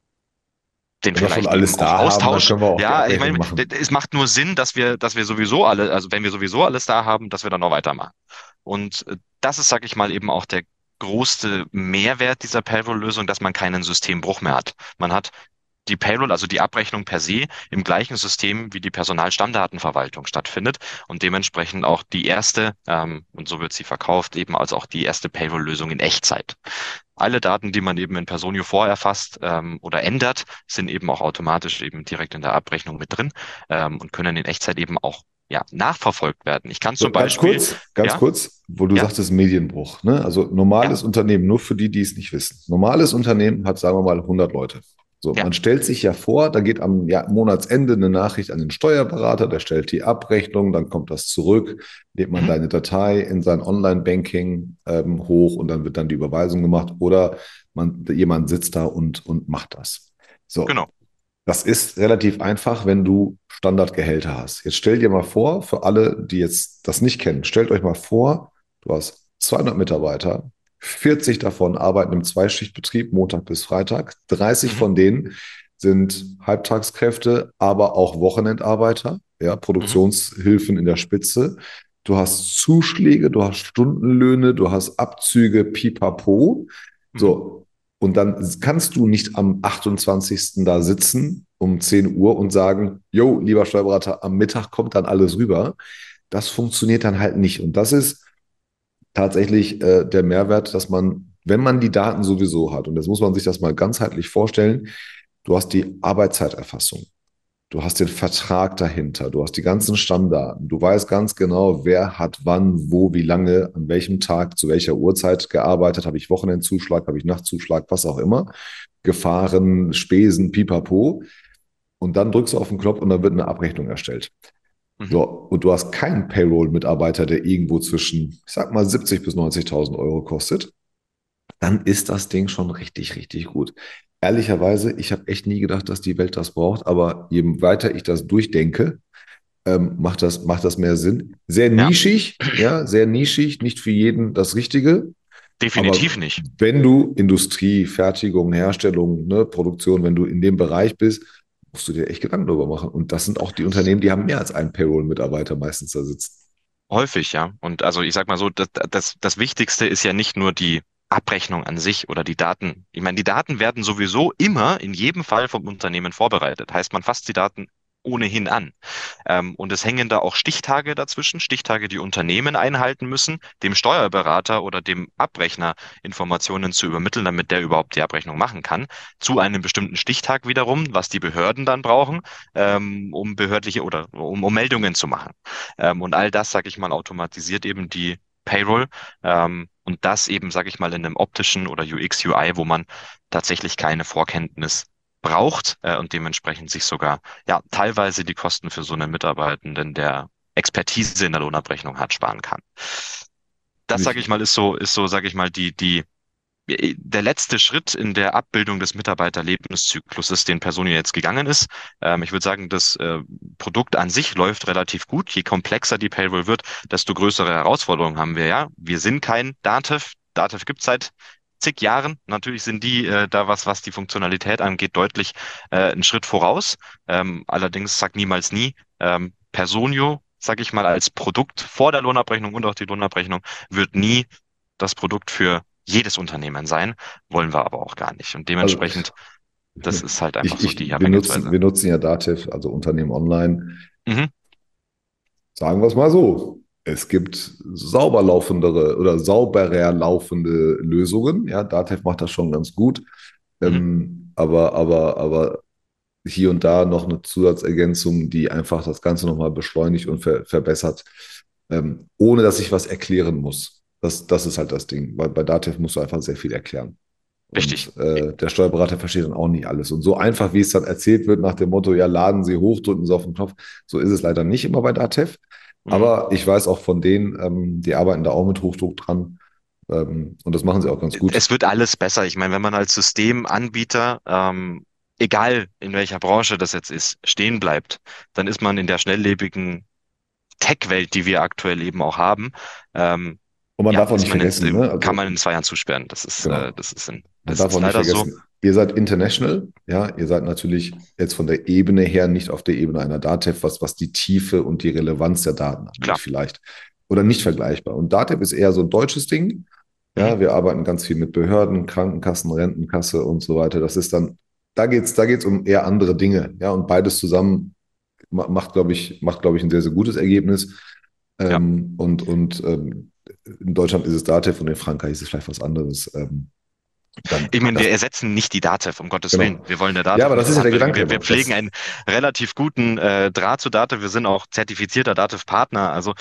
den Wenn wir schon vielleicht eben alles auch da haben, dann Austausch. können wir auch die Ja, ich Abrechnung meine, machen. es macht nur Sinn, dass wir, dass wir sowieso alle, also wenn wir sowieso alles da haben, dass wir dann noch weitermachen. Und äh, das ist, sag ich mal, eben auch der größte Mehrwert dieser Payroll-Lösung, dass man keinen Systembruch mehr hat. Man hat die Payroll, also die Abrechnung per se, im gleichen System wie die Personalstammdatenverwaltung stattfindet und dementsprechend auch die erste, ähm, und so wird sie verkauft, eben als auch die erste Payroll-Lösung in Echtzeit. Alle Daten, die man eben in Personio vorerfasst ähm, oder ändert, sind eben auch automatisch eben direkt in der Abrechnung mit drin ähm, und können in Echtzeit eben auch ja, nachverfolgt werden. Ich kann So, zum ganz Beispiel, kurz, ganz ja, kurz, wo du ja, sagtest Medienbruch. Ne? Also ja, normales Unternehmen, nur für die, die es nicht wissen. Normales Unternehmen hat, sagen wir mal, hundert Leute. So, ja, man stellt sich ja vor, da geht am ja, Monatsende eine Nachricht an den Steuerberater, der stellt die Abrechnung, dann kommt das zurück, lädt man mhm, deine Datei in sein Online-Banking ähm, hoch und dann wird dann die Überweisung gemacht oder man, jemand sitzt da und, und macht das. So, genau. das ist relativ einfach, wenn du Standardgehälter hast. Jetzt stell dir mal vor, für alle, die jetzt das nicht kennen, stellt euch mal vor, du hast zweihundert Mitarbeiter, vierzig davon arbeiten im Zweischichtbetrieb, Montag bis Freitag, dreißig Mhm, von denen sind Halbtagskräfte, aber auch Wochenendarbeiter, ja, mhm, Produktionshilfen in der Spitze. Du hast Zuschläge, du hast Stundenlöhne, du hast Abzüge, pipapo. mhm, So, und dann kannst du nicht am achtundzwanzigsten da sitzen um zehn Uhr und sagen, jo, lieber Steuerberater, am Mittag kommt dann alles rüber. Das funktioniert dann halt nicht. Und das ist tatsächlich äh, der Mehrwert, dass man, wenn man die Daten sowieso hat, und jetzt muss man sich das mal ganzheitlich vorstellen, du hast die Arbeitszeiterfassung. Du hast den Vertrag dahinter, du hast die ganzen Stammdaten, du weißt ganz genau, wer hat wann, wo, wie lange, an welchem Tag, zu welcher Uhrzeit gearbeitet, habe ich Wochenendzuschlag, habe ich Nachtzuschlag, was auch immer, gefahren, Spesen, pipapo. Und dann drückst du auf den Knopf und dann wird eine Abrechnung erstellt. mhm. So, und du hast keinen Payroll-Mitarbeiter, der irgendwo zwischen, ich sag mal, siebzig bis neunzigtausend Euro kostet, dann ist das Ding schon richtig, richtig gut. Ehrlicherweise, ich habe echt nie gedacht, dass die Welt das braucht, aber je weiter ich das durchdenke, ähm, macht das, macht das mehr Sinn. Sehr Ja, nischig, ja, sehr nischig, nicht für jeden das Richtige. definitiv Aber nicht. wenn du Industrie, Fertigung, Herstellung, ne, Produktion, wenn du in dem Bereich bist, musst du dir echt Gedanken darüber machen. Und das sind auch die Unternehmen, die haben mehr als einen Payroll-Mitarbeiter meistens da sitzen. Häufig, ja. Und also ich sag mal so, das, das, das Wichtigste ist ja nicht nur die Abrechnung an sich oder die Daten. Ich meine, die Daten werden sowieso immer in jedem Fall vom Unternehmen vorbereitet. Heißt, man fasst die Daten ohnehin an. Ähm, und es hängen da auch Stichtage dazwischen, Stichtage, die Unternehmen einhalten müssen, dem Steuerberater oder dem Abrechner Informationen zu übermitteln, damit der überhaupt die Abrechnung machen kann, zu einem bestimmten Stichtag wiederum, was die Behörden dann brauchen, ähm, um behördliche oder um, um Meldungen zu machen. Ähm, und all das, sage ich mal, automatisiert eben die Payroll. Ähm, und das eben, sage ich mal, in einem optischen oder U X, U I, wo man tatsächlich keine Vorkenntnis braucht äh, und dementsprechend sich sogar ja teilweise die Kosten für so einen Mitarbeitenden, der Expertise in der Lohnabrechnung hat, sparen kann. Das, Finde sage ich ich, mal, ist so, ist so, sage ich mal, die, die der letzte Schritt in der Abbildung des Mitarbeiterlebenszykluses, den Personio jetzt gegangen ist. Ähm, ich würde sagen, das äh, Produkt an sich läuft relativ gut. Je komplexer die Payroll wird, desto größere Herausforderungen haben wir ja. Wir sind kein Datev. Datev gibt es seit zig Jahren. Natürlich sind die äh, da was, was die Funktionalität angeht, deutlich äh, einen Schritt voraus. Ähm, allerdings sag niemals nie. Ähm, Personio, sag ich mal, als Produkt vor der Lohnabrechnung und auch die Lohnabrechnung wird nie das Produkt für jedes Unternehmen sein, wollen wir aber auch gar nicht. Und also dementsprechend, das ist halt einfach ich, so ich, die wir nutzen, Herangehensweise. wir nutzen ja Datev, also Unternehmen online. Mhm, Sagen wir es mal so. Es gibt sauber laufendere oder sauberer laufende Lösungen. Ja, Datev macht das schon ganz gut. mhm. Ähm, aber, aber, aber hier und da noch eine Zusatzergänzung, die einfach das Ganze nochmal beschleunigt und ver verbessert, ähm, ohne dass ich was erklären muss. Das, das ist halt das Ding. Bei, bei Datev musst du einfach sehr viel erklären. Richtig. Und äh, der Steuerberater versteht dann auch nicht alles. Und so einfach, wie es dann erzählt wird, nach dem Motto, ja, laden Sie hoch, drücken Sie auf den Knopf, so ist es leider nicht immer bei Datev. Mhm. Aber ich weiß auch von denen, ähm, die arbeiten da auch mit Hochdruck dran. Ähm, und das machen sie auch ganz gut. Es wird alles besser. Ich meine, wenn man als Systemanbieter, ähm, egal in welcher Branche das jetzt ist, stehen bleibt, dann ist man in der schnelllebigen Tech-Welt, die wir aktuell eben auch haben, ähm, Und man ja, darf auch ist nicht man in, vergessen, ne? kann Also man in zwei Jahren zusperren. Das ist, äh, genau. das ist, in, Man das darf ist auch nicht leider so. vergessen, ihr seid international, ja, ihr seid natürlich jetzt von der Ebene her nicht auf der Ebene einer DATEV, was, was die Tiefe und die Relevanz der Daten angeht, Klar. vielleicht. Oder nicht vergleichbar. Und DATEV ist eher so ein deutsches Ding. Mhm. Ja, wir arbeiten ganz viel mit Behörden, Krankenkassen, Rentenkasse und so weiter. Das ist dann, da geht's, da geht's um eher andere Dinge. Ja, und beides zusammen ma- macht, glaube ich, macht, glaube ich, ein sehr, sehr gutes Ergebnis. Ja. Ähm, und und ähm, in Deutschland ist es DATEV und in Frankreich ist es vielleicht was anderes. Ähm, dann, Ich meine, wir das, ersetzen nicht die DATEV, um Gottes Willen. genau. Wir wollen der Ja, DATEV aber nicht das ist das ja der Handwerk. Gedanke Wir, wir immer. pflegen Das, einen relativ guten äh, Draht zu DATEV. Wir sind auch zertifizierter DATEV-Partner. Also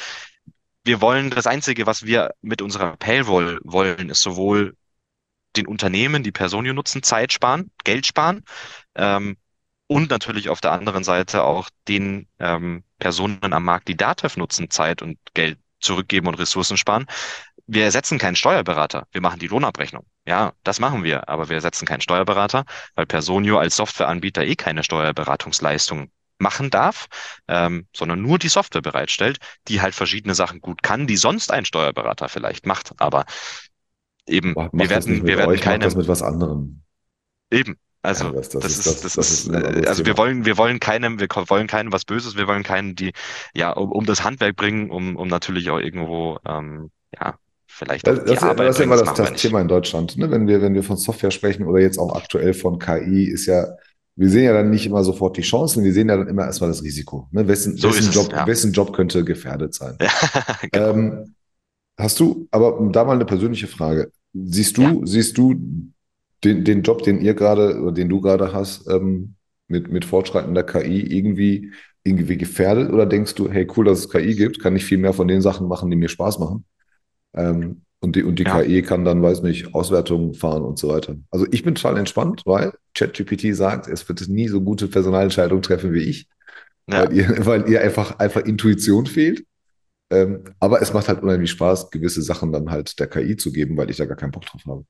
wir wollen das Einzige, was wir mit unserer Payroll wollen, ist sowohl den Unternehmen, die Personio nutzen, Zeit sparen, Geld sparen, ähm, und natürlich auf der anderen Seite auch den ähm, Personen am Markt, die DATEV nutzen, Zeit und Geld zurückgeben und Ressourcen sparen. Wir ersetzen keinen Steuerberater. Wir machen die Lohnabrechnung. Ja, das machen wir, aber wir ersetzen keinen Steuerberater, weil Personio als Softwareanbieter eh keine Steuerberatungsleistung machen darf, ähm, sondern nur die Software bereitstellt, die halt verschiedene Sachen gut kann, die sonst ein Steuerberater vielleicht macht. Aber eben, boah, wir macht das nicht werden, mit wir werden euch, macht das keine, mit was anderem. eben. Ja, Also, das, das das ist, ist, das, das das ist ist, immer ein äh, anderes also wir Thema. wollen, wir wollen keinem, wir ko- wollen keinem was Böses, wir wollen keinen, die, ja, um, um das Handwerk bringen, um, um natürlich auch irgendwo, ähm, ja, vielleicht auch Das, die das, Arbeit das ist ja bringen, immer das das, machen wir das nicht. Thema in Deutschland. Ne? Wenn wir, wenn wir von Software sprechen oder jetzt auch aktuell von K I, ist ja, wir sehen ja dann nicht immer sofort die Chancen, wir sehen ja dann immer erstmal das Risiko. Ne? Wessen, So ist wessen es, Job, ja. wessen Job könnte gefährdet sein? Ja, genau. Ähm, Hast du, aber da mal eine persönliche Frage. Siehst Ja, du, siehst du den, den Job, den ihr gerade oder den du gerade hast, ähm, mit, mit fortschreitender K I irgendwie, irgendwie gefährdet? Oder denkst du, hey, cool, dass es K I gibt, kann ich viel mehr von den Sachen machen, die mir Spaß machen? Ähm, und die, und die ja, K I kann dann, weiß nicht, Auswertungen fahren und so weiter. Also ich bin total entspannt, weil ChatGPT sagt, es wird nie so gute Personalentscheidungen treffen wie ich, ja, weil ihr, weil ihr einfach, einfach Intuition fehlt. Ähm, aber es macht halt unheimlich Spaß, gewisse Sachen dann halt der K I zu geben, weil ich da gar keinen Bock drauf habe.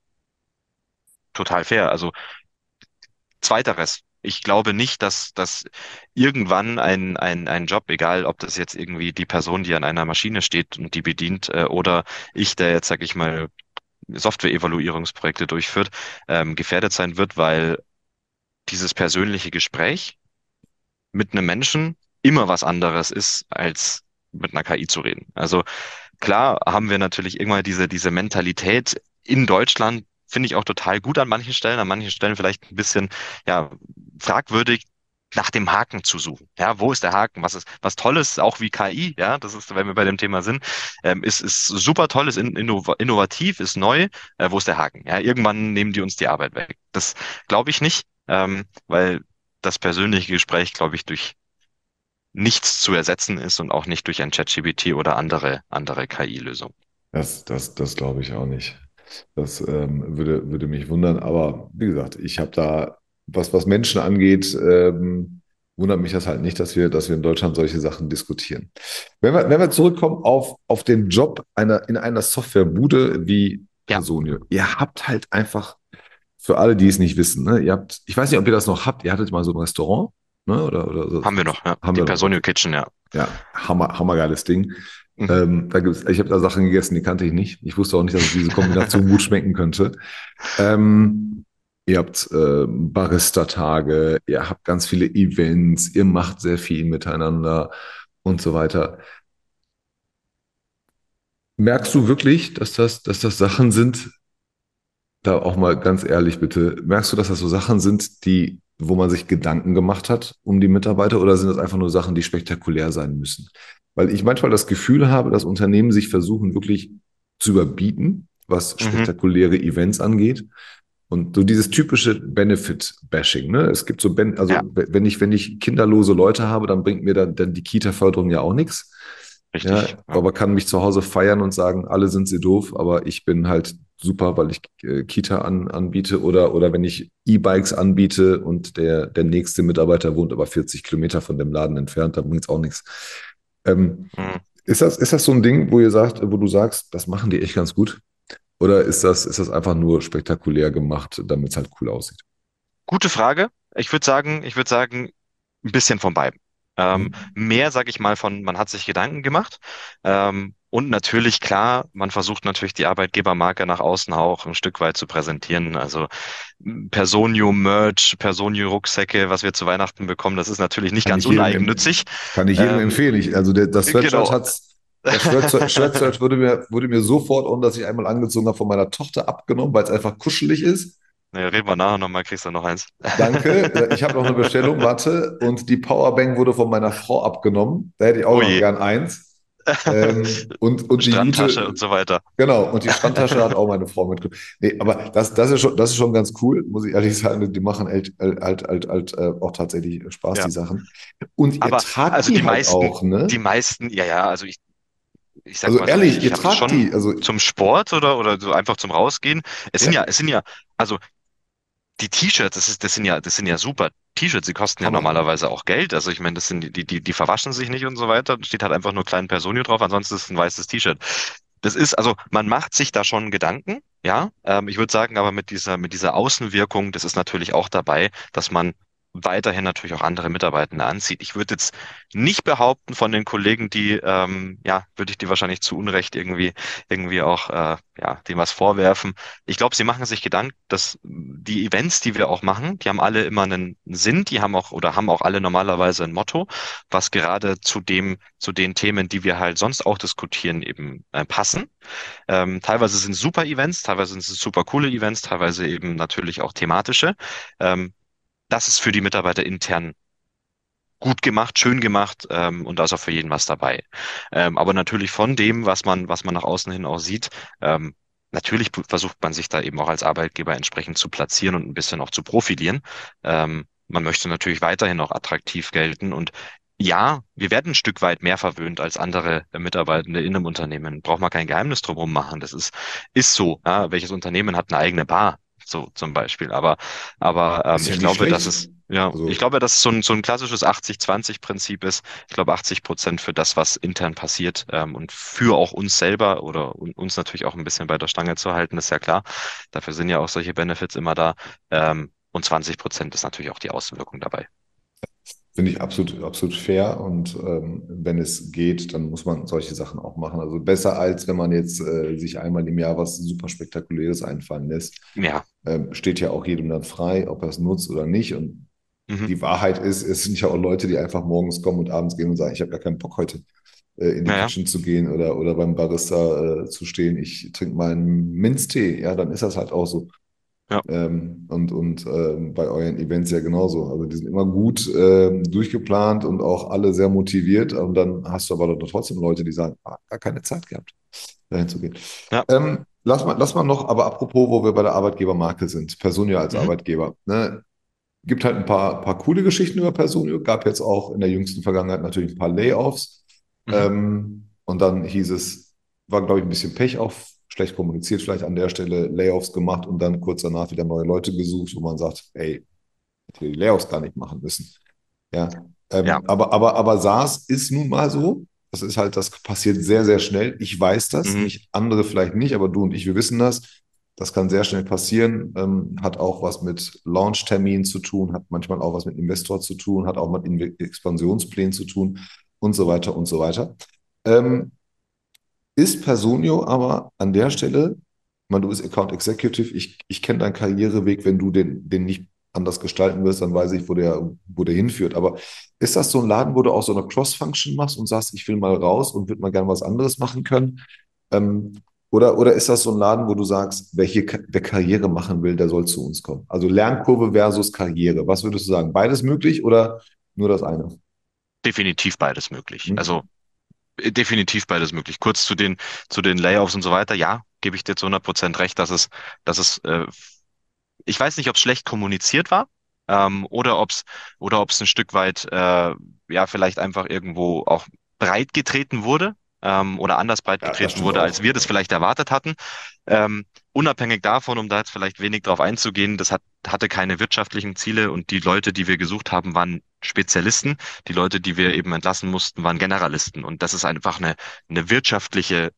total fair. Also, zweiteres. Ich glaube nicht, dass, dass irgendwann ein, ein, ein Job, egal ob das jetzt irgendwie die Person, die an einer Maschine steht und die bedient, äh, oder ich, der jetzt, sag ich mal, Software-Evaluierungsprojekte durchführt, ähm, gefährdet sein wird, weil dieses persönliche Gespräch mit einem Menschen immer was anderes ist, als mit einer K I zu reden. Also klar haben wir natürlich irgendwann diese, diese Mentalität in Deutschland, finde ich auch total gut an manchen Stellen, an manchen Stellen vielleicht ein bisschen, ja, fragwürdig, nach dem Haken zu suchen. Ja, wo ist der Haken? Was ist was Tolles, auch wie K I, ja, das ist, wenn wir bei dem Thema sind, ähm, ist, ist super toll, ist in, innov innovativ, ist neu. Äh, wo ist der Haken? Ja, irgendwann nehmen die uns die Arbeit weg. Das glaube ich nicht, ähm, weil das persönliche Gespräch, glaube ich, durch nichts zu ersetzen ist und auch nicht durch ein ChatGPT oder andere, andere K I-Lösungen. Das, das, das glaube ich auch nicht. Das ähm, würde, würde mich wundern. Aber wie gesagt, ich habe da, was, was Menschen angeht, ähm, wundert mich das halt nicht, dass wir, dass wir in Deutschland solche Sachen diskutieren. Wenn wir, wenn wir zurückkommen auf, auf den Job einer, in einer Softwarebude wie Ja, Personio. Ihr habt halt einfach, für alle, die es nicht wissen, ne, ihr habt, ich weiß nicht, ob ihr das noch habt, ihr hattet mal so ein Restaurant, ne, oder, oder so, haben wir noch, ja. haben Die wir noch, Personio okay. Kitchen, ja. Ja, hammer, hammergeiles Ding. Mhm. Ähm, da gibt's, ich habe da Sachen gegessen, die kannte ich nicht. Ich wusste auch nicht, dass es diese Kombination gut schmecken könnte. Ähm, Ihr habt äh, Barista-Tage, ihr habt ganz viele Events, ihr macht sehr viel miteinander und so weiter. Merkst du wirklich, dass das, dass das Sachen sind, da auch mal ganz ehrlich bitte, merkst du, dass das so Sachen sind, die, wo man sich Gedanken gemacht hat um die Mitarbeiter, oder sind das einfach nur Sachen, die spektakulär sein müssen? Weil ich manchmal das Gefühl habe, dass Unternehmen sich versuchen, wirklich zu überbieten, was Mhm. spektakuläre Events angeht. Und so dieses typische Benefit-Bashing, ne? Es gibt so, ben Ja, also wenn ich, wenn ich kinderlose Leute habe, dann bringt mir dann, dann die Kita-Förderung ja auch nichts. richtig. Ja, Ja. aber kann mich zu Hause feiern und sagen, alle sind sie doof, aber ich bin halt super, weil ich äh, Kita an, anbiete, oder, oder wenn ich E-Bikes anbiete und der, der nächste Mitarbeiter wohnt aber vierzig Kilometer von dem Laden entfernt, dann bringt es auch nichts. Ähm, Mhm. ist das, ist das so ein Ding, wo ihr sagt, wo du sagst, das machen die echt ganz gut? Oder ist das, ist das einfach nur spektakulär gemacht, damit es halt cool aussieht? Gute Frage. Ich würde sagen, ich würde sagen, ein bisschen von beidem. Ähm, Hm? mehr, sag ich mal, von, man hat sich Gedanken gemacht. Ähm, und natürlich, klar, man versucht natürlich die Arbeitgebermarke nach außen auch ein Stück weit zu präsentieren. Also m, Personio-Merch, Personio-Rucksäcke, was wir zu Weihnachten bekommen, das ist natürlich nicht Kann ganz ich jedem, uneigennützig. em- kann ich jedem Ähm, empfehlen. Ich, also der, das Sweatshirt genau. hat's, das Sweatshirt, Sweatshirt wurde mir, wurde mir sofort, ohne dass ich einmal angezogen habe, von meiner Tochter abgenommen, weil es einfach kuschelig ist. Ne, reden wir nachher nochmal, kriegst du noch eins. Danke. Äh, Ich habe noch eine Bestellung, warte. Und die Powerbank wurde von meiner Frau abgenommen. Da hätte ich auch Oh noch je. gern eins. Ähm, und, und die Strandtasche Jute, und so weiter. genau, und die Strandtasche hat auch meine Frau mitgebracht. Nee, aber das, das ist schon, das ist schon ganz cool, muss ich ehrlich sagen. Die machen halt, halt, halt, halt, halt äh, auch tatsächlich Spaß, Ja. die Sachen. Und ihr Aber tragt also die die halt meisten, auch, ne? die meisten, ja, ja, also ich, ich sag Also mal so, ich, ehrlich, ich ihr habe das tragt schon die. Also, zum Sport oder, oder so einfach zum Rausgehen. Es sind ja, ja, es sind ja, also die T-Shirts, das ist, das sind ja, das sind ja super T-Shirts, die kosten ja Hammer. normalerweise auch Geld. Also ich meine, das sind die, die, die verwaschen sich nicht und so weiter. Da steht halt einfach nur klein Personio drauf, ansonsten ist es ein weißes T-Shirt. Das ist, also man macht sich da schon Gedanken, ja. Ähm, ich würde sagen, aber mit dieser, mit dieser Außenwirkung, das ist natürlich auch dabei, dass man weiterhin natürlich auch andere Mitarbeitende anzieht. Ich würde jetzt nicht behaupten von den Kollegen, die, ähm, ja, würde ich die wahrscheinlich zu Unrecht irgendwie, irgendwie auch, äh, ja, dem was vorwerfen. Ich glaube, sie machen sich Gedanken, dass die Events, die wir auch machen, die haben alle immer einen Sinn, die haben auch oder haben auch alle normalerweise ein Motto, was gerade zu dem, zu den Themen, die wir halt sonst auch diskutieren, eben äh, passen. Ähm, teilweise sind es super Events, teilweise sind es super coole Events, teilweise eben natürlich auch thematische. Ähm, Das ist für die Mitarbeiter intern gut gemacht, schön gemacht, ähm, und da ist auch für jeden was dabei. Ähm, aber natürlich von dem, was man, was man nach außen hin auch sieht, ähm, natürlich p- versucht man sich da eben auch als Arbeitgeber entsprechend zu platzieren und ein bisschen auch zu profilieren. Ähm, man möchte natürlich weiterhin auch attraktiv gelten und ja, wir werden ein Stück weit mehr verwöhnt als andere äh, Mitarbeitende in einem Unternehmen. Braucht man kein Geheimnis drum machen. Das ist, ist so. Ja? Welches Unternehmen hat eine eigene Bar? So zum Beispiel. Aber, aber ähm, Ist ja ich nicht glaube, dass schlecht. es ja, ich Also, glaube, dass es so ein, so ein klassisches achtzig zwanzig Prinzip ist. Ich glaube, achtzig Prozent für das, was intern passiert, ähm, und für auch uns selber oder un- uns natürlich auch ein bisschen bei der Stange zu halten, ist ja klar. Dafür sind ja auch solche Benefits immer da. Ähm, und zwanzig Prozent ist natürlich auch die Außenwirkung dabei. finde ich absolut, absolut fair. Und ähm, wenn es geht, dann muss man solche Sachen auch machen. Also besser als wenn man jetzt äh, sich einmal im Jahr was super Spektakuläres einfallen lässt. Ja. Ähm, steht ja auch jedem dann frei, ob er es nutzt oder nicht. Und Mhm. die Wahrheit ist, es sind ja auch Leute, die einfach morgens kommen und abends gehen und sagen, ich habe gar keinen Bock heute äh, in die Naja. Kitchen zu gehen oder, oder beim Barista äh, zu stehen. Ich trinke meinen Minztee. Ja, dann ist das halt auch so. Ja. Ähm, und und ähm, bei euren Events ja genauso. Also die sind immer gut ähm, durchgeplant und auch alle sehr motiviert. Und dann hast du aber doch trotzdem Leute, die sagen, ah, gar keine Zeit gehabt, dahin zu gehen. Ja. Ähm, lass mal, lass mal noch, aber apropos, wo wir bei der Arbeitgebermarke sind, Personio als Mhm. Arbeitgeber. Ne? Gibt halt ein paar, paar coole Geschichten über Personio. Gab jetzt auch in der jüngsten Vergangenheit natürlich ein paar Layoffs. Mhm. Ähm, und dann hieß es, war, glaube ich, ein bisschen Pech auch, schlecht kommuniziert vielleicht an der Stelle, Layoffs gemacht und dann kurz danach wieder neue Leute gesucht, wo man sagt, ey, hätte die Layoffs gar nicht machen müssen. Ja, Ja. ähm, aber, aber, aber SaaS ist nun mal so. Das ist halt, das passiert sehr, sehr schnell. Ich weiß das, Mhm. nicht andere vielleicht nicht, aber du und ich, wir wissen das. Das kann sehr schnell passieren, ähm, hat auch was mit Launch-Terminen zu tun, hat manchmal auch was mit Investor zu tun, hat auch mit Inve- Expansionsplänen zu tun und so weiter und so weiter. Ähm, ist Personio aber an der Stelle, ich meine, du bist Account Executive, ich, ich kenne deinen Karriereweg, wenn du den, den nicht anders gestalten wirst, dann weiß ich, wo der, wo der hinführt. Aber ist das so ein Laden, wo du auch so eine Cross-Function machst und sagst, ich will mal raus und würde mal gerne was anderes machen können? Ähm, oder, oder ist das so ein Laden, wo du sagst, wer hier, Ka- wer Karriere machen will, der soll zu uns kommen? Also Lernkurve versus Karriere. Was würdest du sagen? Beides möglich oder nur das eine? Definitiv beides möglich. Hm? Also äh, definitiv beides möglich. Kurz zu den, zu den Layoffs und so weiter. Ja, gebe ich dir zu hundert Prozent recht, dass es, dass es äh, ich weiß nicht, ob es schlecht kommuniziert war, ähm, oder ob es oder ob es ein Stück weit äh, ja vielleicht einfach irgendwo auch breit getreten wurde, ähm, oder anders breit Ja, das getreten stimmt wurde, als auch. wir das vielleicht erwartet hatten. Ähm, unabhängig davon, um da jetzt vielleicht wenig drauf einzugehen, das hat, hatte keine wirtschaftlichen Ziele und die Leute, die wir gesucht haben, waren Spezialisten. Die Leute, die wir eben entlassen mussten, waren Generalisten. Und das ist einfach eine, eine wirtschaftliche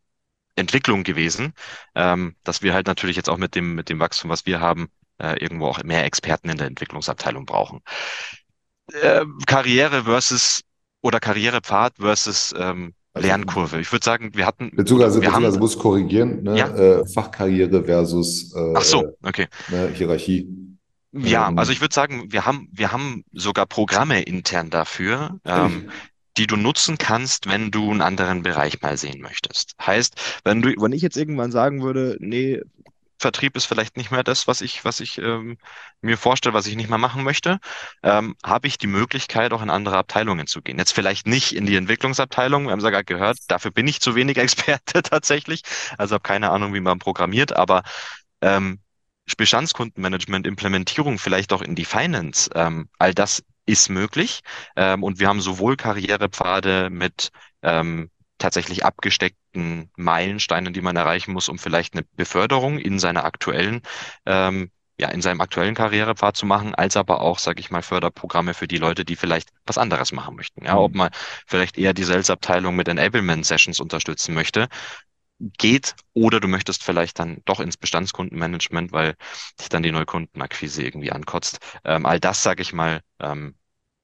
Entwicklung gewesen, ähm, dass wir halt natürlich jetzt auch mit dem, mit dem Wachstum, was wir haben, äh, irgendwo auch mehr Experten in der Entwicklungsabteilung brauchen. Äh, Karriere versus oder Karrierepfad versus ähm, Also Lernkurve. Ich würde sagen, wir hatten oder beziehungsweise, wir haben, beziehungsweise muss korrigieren, ja, ne? Äh, Fachkarriere versus ach so, äh, okay. ne, Hierarchie. Ja, also ich Ähm, würde sagen, wir haben, wir haben sogar Programme intern dafür, ähm, Ehrlich. die du nutzen kannst, wenn du einen anderen Bereich mal sehen möchtest. Heißt, wenn du, wenn ich jetzt irgendwann sagen würde, nee, Vertrieb ist vielleicht nicht mehr das, was ich, was ich ähm, mir vorstelle, was ich nicht mehr machen möchte, ähm, habe ich die Möglichkeit, auch in andere Abteilungen zu gehen. Jetzt vielleicht nicht in die Entwicklungsabteilung, wir haben es ja gerade gehört, dafür bin ich zu wenig Experte tatsächlich, also habe keine Ahnung, wie man programmiert, aber ähm, Bestandskundenmanagement, Implementierung vielleicht auch in die Finance, ähm, all das ist möglich. Ähm, und wir haben sowohl Karrierepfade mit ähm, tatsächlich abgesteckten Meilensteinen, die man erreichen muss, um vielleicht eine Beförderung in seiner aktuellen, ähm, ja, in seinem aktuellen Karrierepfad zu machen, als aber auch, sage ich mal, Förderprogramme für die Leute, die vielleicht was anderes machen möchten. Ja, ob Hm. man vielleicht eher die Sales-Abteilung mit Enablement Sessions unterstützen möchte, geht, oder du möchtest vielleicht dann doch ins Bestandskundenmanagement, weil dich dann die Neukundenakquise irgendwie ankotzt. Ähm, all das, sage ich mal, ähm,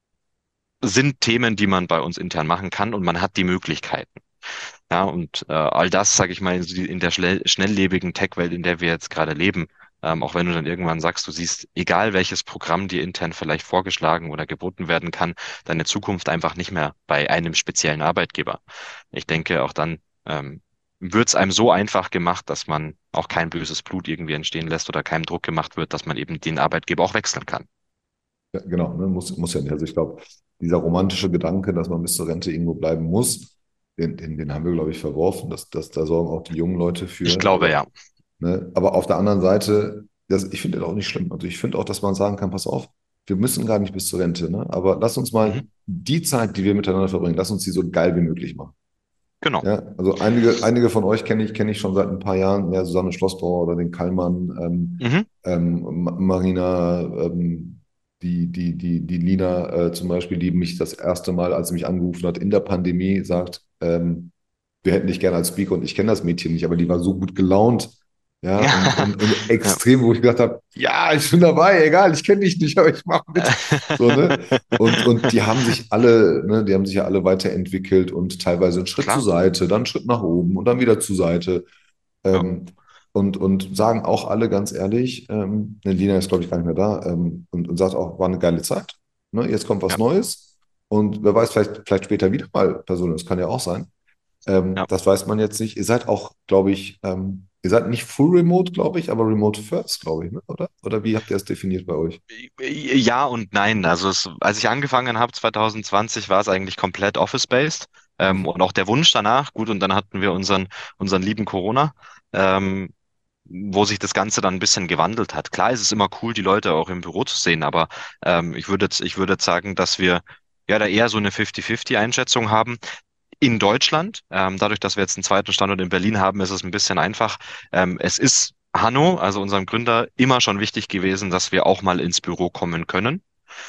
sind Themen, die man bei uns intern machen kann und man hat die Möglichkeiten. Ja, und äh, all das, sage ich mal, in, die- in der schnell, schnelllebigen Tech-Welt, in der wir jetzt gerade leben, ähm, auch wenn du dann irgendwann sagst, du siehst, egal welches Programm dir intern vielleicht vorgeschlagen oder geboten werden kann, deine Zukunft einfach nicht mehr bei einem speziellen Arbeitgeber. Ich denke, auch dann ähm, wird es einem so einfach gemacht, dass man auch kein böses Blut irgendwie entstehen lässt oder keinem Druck gemacht wird, dass man eben den Arbeitgeber auch wechseln kann. Ja, genau, ne? Muss, muss ja nicht. Also ich glaube, dieser romantische Gedanke, dass man bis zur Rente irgendwo bleiben muss, den, den, den haben wir, glaube ich, verworfen. Das, das, da sorgen auch die jungen Leute Ich für. glaube, Aber, ja. ne? Aber auf der anderen Seite, das, ich finde das auch nicht schlimm. Also ich finde auch, dass man sagen kann, pass auf, wir müssen gar nicht bis zur Rente, ne? Aber lass uns Mhm. mal die Zeit, die wir miteinander verbringen, lass uns die so geil wie möglich machen. Genau. Ja, also einige, einige von euch kenne ich, kenne ich schon seit ein paar Jahren, ja, Susanne Schlossbauer oder den Kallmann, ähm, Mhm. ähm, Ma- Marina, ähm, die, die, die, die Lina äh, zum Beispiel, die mich das erste Mal, als sie mich angerufen hat, in der Pandemie sagt, ähm, wir hätten dich gerne als Speaker und ich kenne das Mädchen nicht, aber die war so gut gelaunt, ja, und, und, und Ja. extrem, wo ich gedacht habe, ja, ich bin dabei, egal, ich kenne dich nicht, aber ich mache mit. So, ne? Und, und die haben sich alle, ne, die haben sich ja alle weiterentwickelt und teilweise einen Schritt zur Klar. Seite, dann einen Schritt nach oben und dann wieder zur Seite. Ja. Ähm, und, und sagen auch alle ganz ehrlich, ähm, ne, Lina ist, glaube ich, gar nicht mehr da, ähm, und, und sagt auch, war eine geile Zeit. Ne? Jetzt kommt was Ja. Neues. Und wer weiß, vielleicht, vielleicht später wieder mal Personen, das kann ja auch sein. Ähm, Ja. das weiß man jetzt nicht. Ihr seid auch, glaube ich, ähm, ihr seid nicht full remote, glaube ich, aber remote first, glaube ich, ne? Oder? Oder wie habt ihr das definiert bei euch? Ja und nein. Also es, als ich angefangen habe, zwanzig zwanzig, war es eigentlich komplett Office-based. Ähm, Mhm. und auch der Wunsch danach, gut, und dann hatten wir unseren, unseren lieben Corona, ähm, wo sich das Ganze dann ein bisschen gewandelt hat. Klar ist es immer cool, die Leute auch im Büro zu sehen, aber ähm, ich würde jetzt, ich würde jetzt sagen, dass wir ja da eher so eine fünfzig fünfzig-Einschätzung haben. In Deutschland, ähm, dadurch, dass wir jetzt einen zweiten Standort in Berlin haben, ist es ein bisschen einfach. Ähm, es ist Hanno, also unserem Gründer, immer schon wichtig gewesen, dass wir auch mal ins Büro kommen können,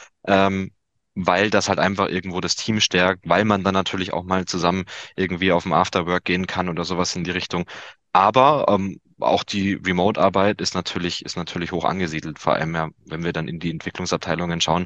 ähm, weil das halt einfach irgendwo das Team stärkt, weil man dann natürlich auch mal zusammen irgendwie auf dem Afterwork gehen kann oder sowas in die Richtung. Aber ähm, auch die Remote-Arbeit ist natürlich, ist natürlich hoch angesiedelt, vor allem ja, wenn wir dann in die Entwicklungsabteilungen schauen,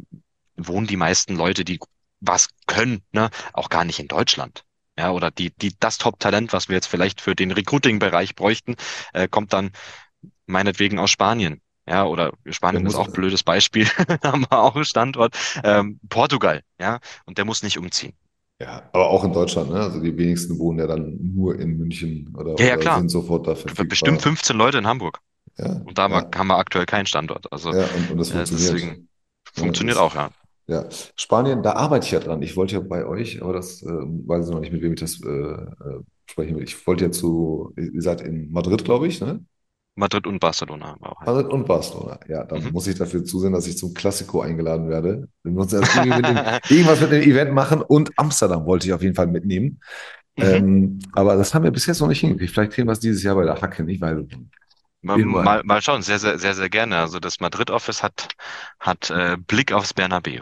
wohnen die meisten Leute, die was können, ne, auch gar nicht in Deutschland. Ja, oder die, die, das Top-Talent, was wir jetzt vielleicht für den Recruiting-Bereich bräuchten, äh, kommt dann meinetwegen aus Spanien. Ja, oder Der Spanien ist muss, auch ein blödes Beispiel, haben wir auch einen Standort. Ähm, Portugal, ja, und der muss nicht umziehen. ja, aber auch in Deutschland, ne? Also die wenigsten wohnen ja dann nur in München oder, Ja, ja, oder klar. sind sofort da Bestimmt verfügbar. fünfzehn Leute in Hamburg. Ja, Und da haben wir, ja, haben wir aktuell keinen Standort. Also ja, und, und das äh, funktioniert. deswegen Ne? funktioniert Das, auch, ja. ja. Spanien, da arbeite ich ja dran. Ich wollte ja bei euch, aber das äh, weiß ich noch nicht, mit wem ich das äh, äh, sprechen will. Ich wollte ja zu, ihr seid in Madrid, glaube ich, ne? Madrid und Barcelona haben wir auch, ja. Madrid und Barcelona. Ja, dann Mhm. muss ich dafür zusehen, dass ich zum Classico eingeladen werde. Wir müssen erst irgendwie mit dem, irgendwas mit dem Event machen und Amsterdam wollte ich auf jeden Fall mitnehmen. Mhm. Ähm, aber das haben wir bis jetzt noch nicht hingekriegt. Vielleicht kriegen wir es dieses Jahr bei der Hacke nicht, weil Mal, immer. mal mal schauen, sehr, sehr, sehr, sehr gerne. Also das Madrid-Office hat, hat äh, Blick aufs Bernabéu.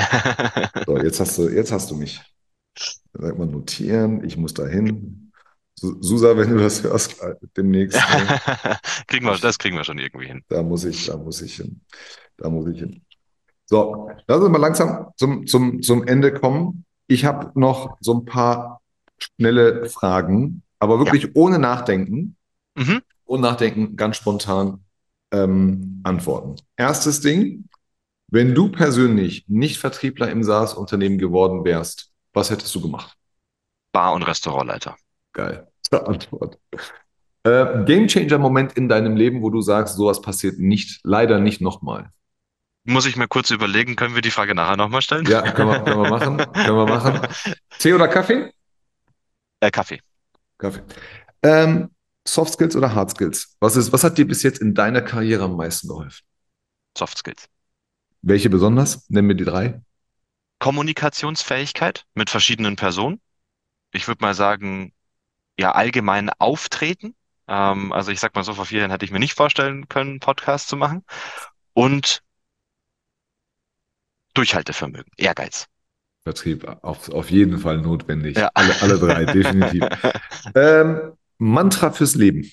So, jetzt hast du, jetzt hast du mich. Sag mal notieren, ich muss dahin. Su- Susa, wenn du das hörst, äh, demnächst, ne? Kriegen wir, Ich, das kriegen wir schon irgendwie hin. da muss ich, da muss ich hin. Da muss ich hin. So, lass uns mal langsam zum, zum, zum Ende kommen. Ich habe noch so ein paar schnelle Fragen, aber Ja. wirklich ohne Nachdenken. Mhm. Ohne Nachdenken, ganz spontan ähm, antworten. Erstes Ding, wenn du persönlich nicht Vertriebler im SaaS-Unternehmen geworden wärst, was hättest du gemacht? Bar- und Restaurantleiter. Geil. Zur Antwort. Äh, Gamechanger-Moment in deinem Leben, wo du sagst, sowas passiert nicht, leider nicht nochmal. Muss ich mir kurz überlegen, können wir die Frage nachher nochmal stellen? Ja, können wir, können wir machen. Können wir machen. Tee oder Kaffee? Äh, Kaffee. Kaffee. Ähm, Soft Skills oder Hard Skills? Was ist, was hat dir bis jetzt in deiner Karriere am meisten geholfen? Soft Skills. Welche besonders? Nenn mir die drei. Kommunikationsfähigkeit mit verschiedenen Personen. Ich würde mal sagen, ja, allgemein auftreten. Ähm, also ich sag mal so, vor vier Jahren hätte ich mir nicht vorstellen können, einen Podcast zu machen. Und Durchhaltevermögen, Ehrgeiz. Vertrieb auf, auf jeden Fall notwendig. Ja. Alle, alle drei, definitiv. Ähm, Mantra fürs Leben.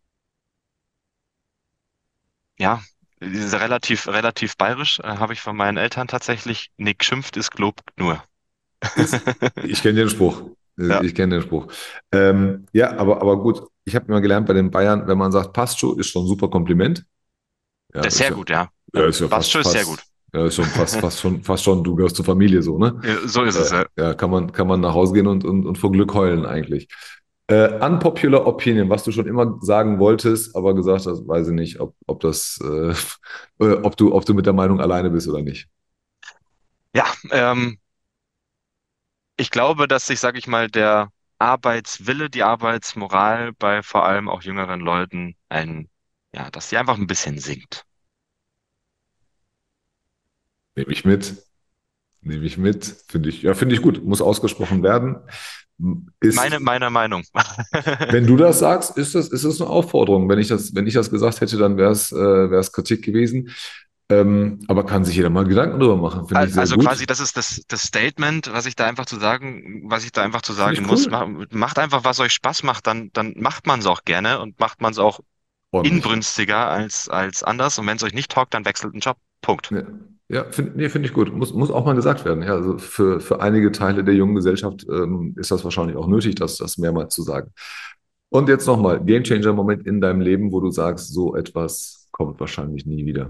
Ja, ist relativ, relativ bayerisch, äh, habe ich von meinen Eltern tatsächlich. Nick schimpft, ist gelobt nur. Ist, ich kenne den Spruch. Ja, Ich kenne den Spruch. Ähm, ja, aber, aber gut, ich habe immer gelernt bei den Bayern, wenn man sagt, passt schon, ist schon ein super Kompliment. Ja, das ist ist sehr ja, gut, ja. ja, Ja, ist ja passt fast, schon, ist sehr gut. fast, ja, ist schon fast, fast schon, fast schon, du gehörst zur Familie so, ne? Ja, so ist es, Äh, ja. ja, kann man, kann man nach Hause gehen und, und, und vor Glück heulen eigentlich. Äh, unpopular Opinion, was du schon immer sagen wolltest, aber gesagt hast, weiß ich nicht, ob, ob das, äh, äh, ob du, ob du mit der Meinung alleine bist oder nicht. Ja, ähm, ich glaube, dass sich, sag ich mal, der Arbeitswille, die Arbeitsmoral bei vor allem auch jüngeren Leuten ein, ja, dass die einfach ein bisschen sinkt. Nehme ich mit, nehme ich mit, finde ich, ja, finde ich gut, muss ausgesprochen werden. Meine, Ist, meine Meinung. wenn du das sagst, ist das, ist das eine Aufforderung. Wenn ich das, wenn ich das gesagt hätte, dann wäre es, äh, wäre es Kritik gewesen. Ähm, aber kann sich jeder mal Gedanken drüber machen, finde Al- ich sehr Also gut. quasi, das ist das, das Statement, was ich da einfach zu sagen, was ich da einfach zu Finde sagen ich muss. cool. Macht, macht einfach, was euch Spaß macht, dann, dann macht man es auch gerne und macht man es auch Ordentlich. inbrünstiger als, als anders. Und wenn es euch nicht taugt, dann wechselt den Job. Punkt. Ja, ja finde nee, find ich gut. Muss, muss auch mal gesagt werden. Ja, also für, für einige Teile der jungen Gesellschaft ähm, ist das wahrscheinlich auch nötig, das, das mehrmals zu sagen. Und jetzt nochmal, Gamechanger-Moment in deinem Leben, wo du sagst, so etwas kommt wahrscheinlich nie wieder.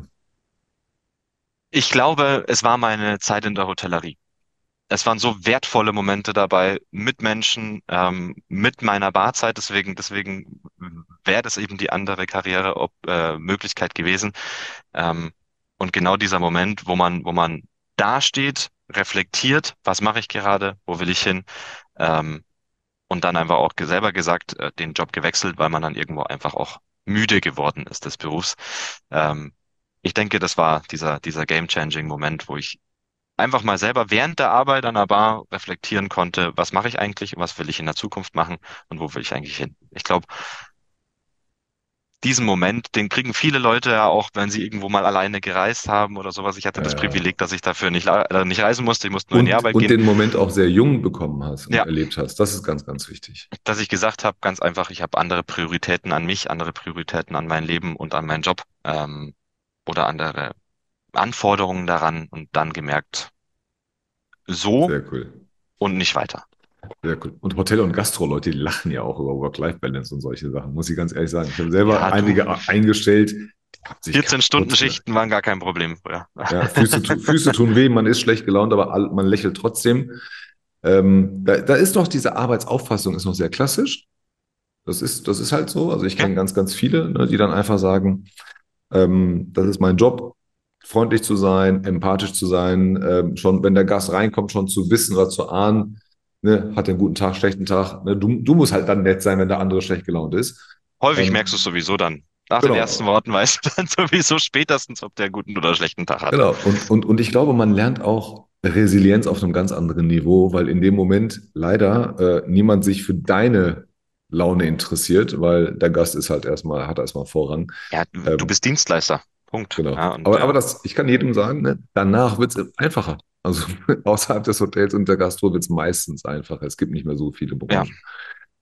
Ich glaube, es war meine Zeit in der Hotellerie. Es waren so wertvolle Momente dabei mit Menschen, ähm, mit meiner Barzeit. Deswegen, deswegen wäre das eben die andere Karriere, ob, äh, Möglichkeit gewesen. Ähm, und genau dieser Moment, wo man, wo man dasteht, reflektiert, was mache ich gerade, wo will ich hin, ähm, und dann einfach auch ge- selber gesagt, äh, den Job gewechselt, weil man dann irgendwo einfach auch müde geworden ist des Berufs. Ähm, ich denke, das war dieser, dieser game-changing Moment, wo ich einfach mal selber während der Arbeit an der Bar reflektieren konnte, was mache ich eigentlich, was will ich in der Zukunft machen und wo will ich eigentlich hin. Ich glaube, diesen Moment, den kriegen viele Leute ja auch, wenn sie irgendwo mal alleine gereist haben oder sowas. Ich hatte das Äh, Privileg, dass ich dafür nicht, äh, nicht reisen musste. Ich musste nur in die und, Arbeit und gehen. den Moment auch sehr jung bekommen hast und Ja, erlebt hast. Das ist ganz, ganz wichtig. dass ich gesagt habe, ganz einfach, ich habe andere Prioritäten an mich, andere Prioritäten an mein Leben und an meinen Job, ähm, oder andere Anforderungen daran und dann gemerkt, so Sehr cool. und nicht weiter. Sehr cool. Und Hotel- und Gastro-Leute, die lachen ja auch über Work-Life-Balance und solche Sachen, muss ich ganz ehrlich sagen. Ich habe selber Ja, du, einige eingestellt, die haben sich kaputt gelacht. vierzehn-Stunden-Schichten waren gar kein Problem früher. Ja, Füße, tu- Füße tun weh, man ist schlecht gelaunt, aber all- man lächelt trotzdem. Ähm, da, da ist noch diese Arbeitsauffassung, ist noch sehr klassisch. Das ist, das ist halt so. Also ich Ja, kenne ganz, ganz viele, ne, die dann einfach sagen, ähm, das ist mein Job, freundlich zu sein, empathisch zu sein, ähm, schon wenn der Gast reinkommt, schon zu wissen oder zu ahnen, ne, hat er einen guten Tag, schlechten Tag. Ne, du, du musst halt dann nett sein, wenn der andere schlecht gelaunt ist. häufig merkst du es Ähm, sowieso dann. Nach den ersten genau, Worten weißt du dann sowieso spätestens, ob der einen guten oder schlechten Tag hatte. genau. Und, und, und ich glaube, man lernt auch Resilienz auf einem ganz anderen Niveau, weil in dem Moment leider äh, niemand sich für deine Laune interessiert, weil der Gast ist halt erstmal, hat erstmal Vorrang. Ja, du du Ähm, bist Dienstleister. Punkt. Genau. Ja, und Aber, aber äh, das, ich kann jedem sagen, ne, danach wird es einfacher. Also außerhalb des Hotels und der Gastro wird es meistens einfacher. Es gibt nicht mehr so viele ja, Branchen.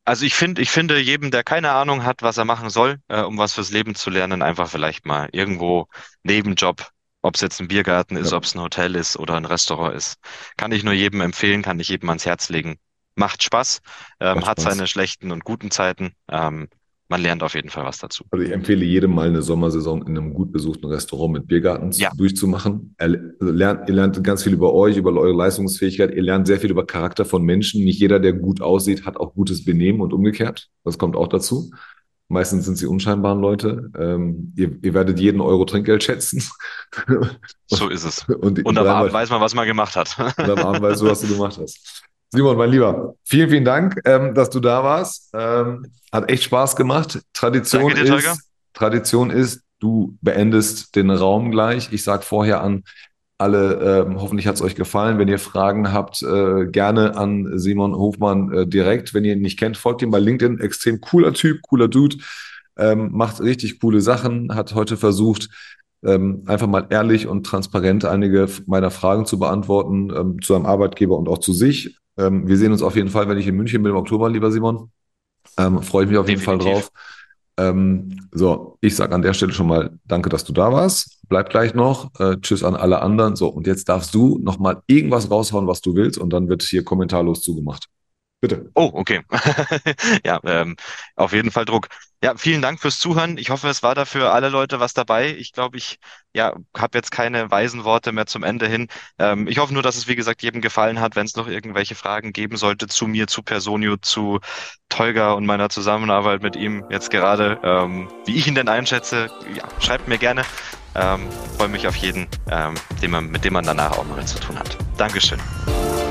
Also ich finde, ich finde jedem, der keine Ahnung hat, was er machen soll, äh, um was fürs Leben zu lernen, einfach vielleicht mal irgendwo Nebenjob, ob es jetzt ein Biergarten ist, Ja. ob es ein Hotel ist oder ein Restaurant ist, kann ich nur jedem empfehlen, kann ich jedem ans Herz legen. Macht Spaß, ähm, Macht hat Spaß. seine schlechten und guten Zeiten. Ähm, man lernt auf jeden Fall was dazu. Also ich empfehle jedem mal eine Sommersaison in einem gut besuchten Restaurant mit Biergarten Ja, durchzumachen. Er also lernt, ihr lernt ganz viel über euch, über eure Leistungsfähigkeit. Ihr lernt sehr viel über Charakter von Menschen. Nicht jeder, der gut aussieht, hat auch gutes Benehmen und umgekehrt. Das kommt auch dazu. Meistens sind sie unscheinbaren Leute. Ähm, ihr, ihr werdet jeden Euro Trinkgeld schätzen. so ist es. Und, und Und am Abend dreimal weiß man, was man gemacht hat. und am Abend weißt du, was du gemacht hast. Simon, mein Lieber, vielen, vielen Dank, ähm, dass du da warst. Ähm, hat echt Spaß gemacht. Danke Tradition dir, Tolga. ist, Tradition ist, du beendest den Raum gleich. Ich sage vorher an alle, ähm, hoffentlich hat es euch gefallen. Wenn ihr Fragen habt, äh, gerne an Simon Hofmann äh, direkt. Wenn ihr ihn nicht kennt, folgt ihm bei LinkedIn. Extrem cooler Typ, cooler Dude. Ähm, macht richtig coole Sachen. Hat heute versucht, ähm, einfach mal ehrlich und transparent einige meiner Fragen zu beantworten, ähm, zu einem Arbeitgeber und auch zu sich. Ähm, wir sehen uns auf jeden Fall, wenn ich in München bin im Oktober, lieber Simon. Ähm, freue ich mich auf jeden Fall Definitiv. drauf. Ähm, so, ich sage an der Stelle schon mal danke, dass du da warst. Bleib gleich noch. Äh, tschüss an alle anderen. So, und jetzt darfst du noch mal irgendwas raushauen, was du willst, und dann wird hier kommentarlos zugemacht. Bitte. Oh, okay. Ja, ähm, auf jeden Fall Druck. Ja, vielen Dank fürs Zuhören. Ich hoffe, es war da für alle Leute was dabei. Ich glaube, ich ja, habe jetzt keine weisen Worte mehr zum Ende hin. Ähm, ich hoffe nur, dass es, wie gesagt, jedem gefallen hat. Wenn es noch irgendwelche Fragen geben sollte zu mir, zu Personio, zu Tolga und meiner Zusammenarbeit mit ihm jetzt gerade, ähm, wie ich ihn denn einschätze, ja, schreibt mir gerne. Ähm, freue mich auf jeden, ähm, den man, mit dem man danach auch mal zu tun hat. Dankeschön.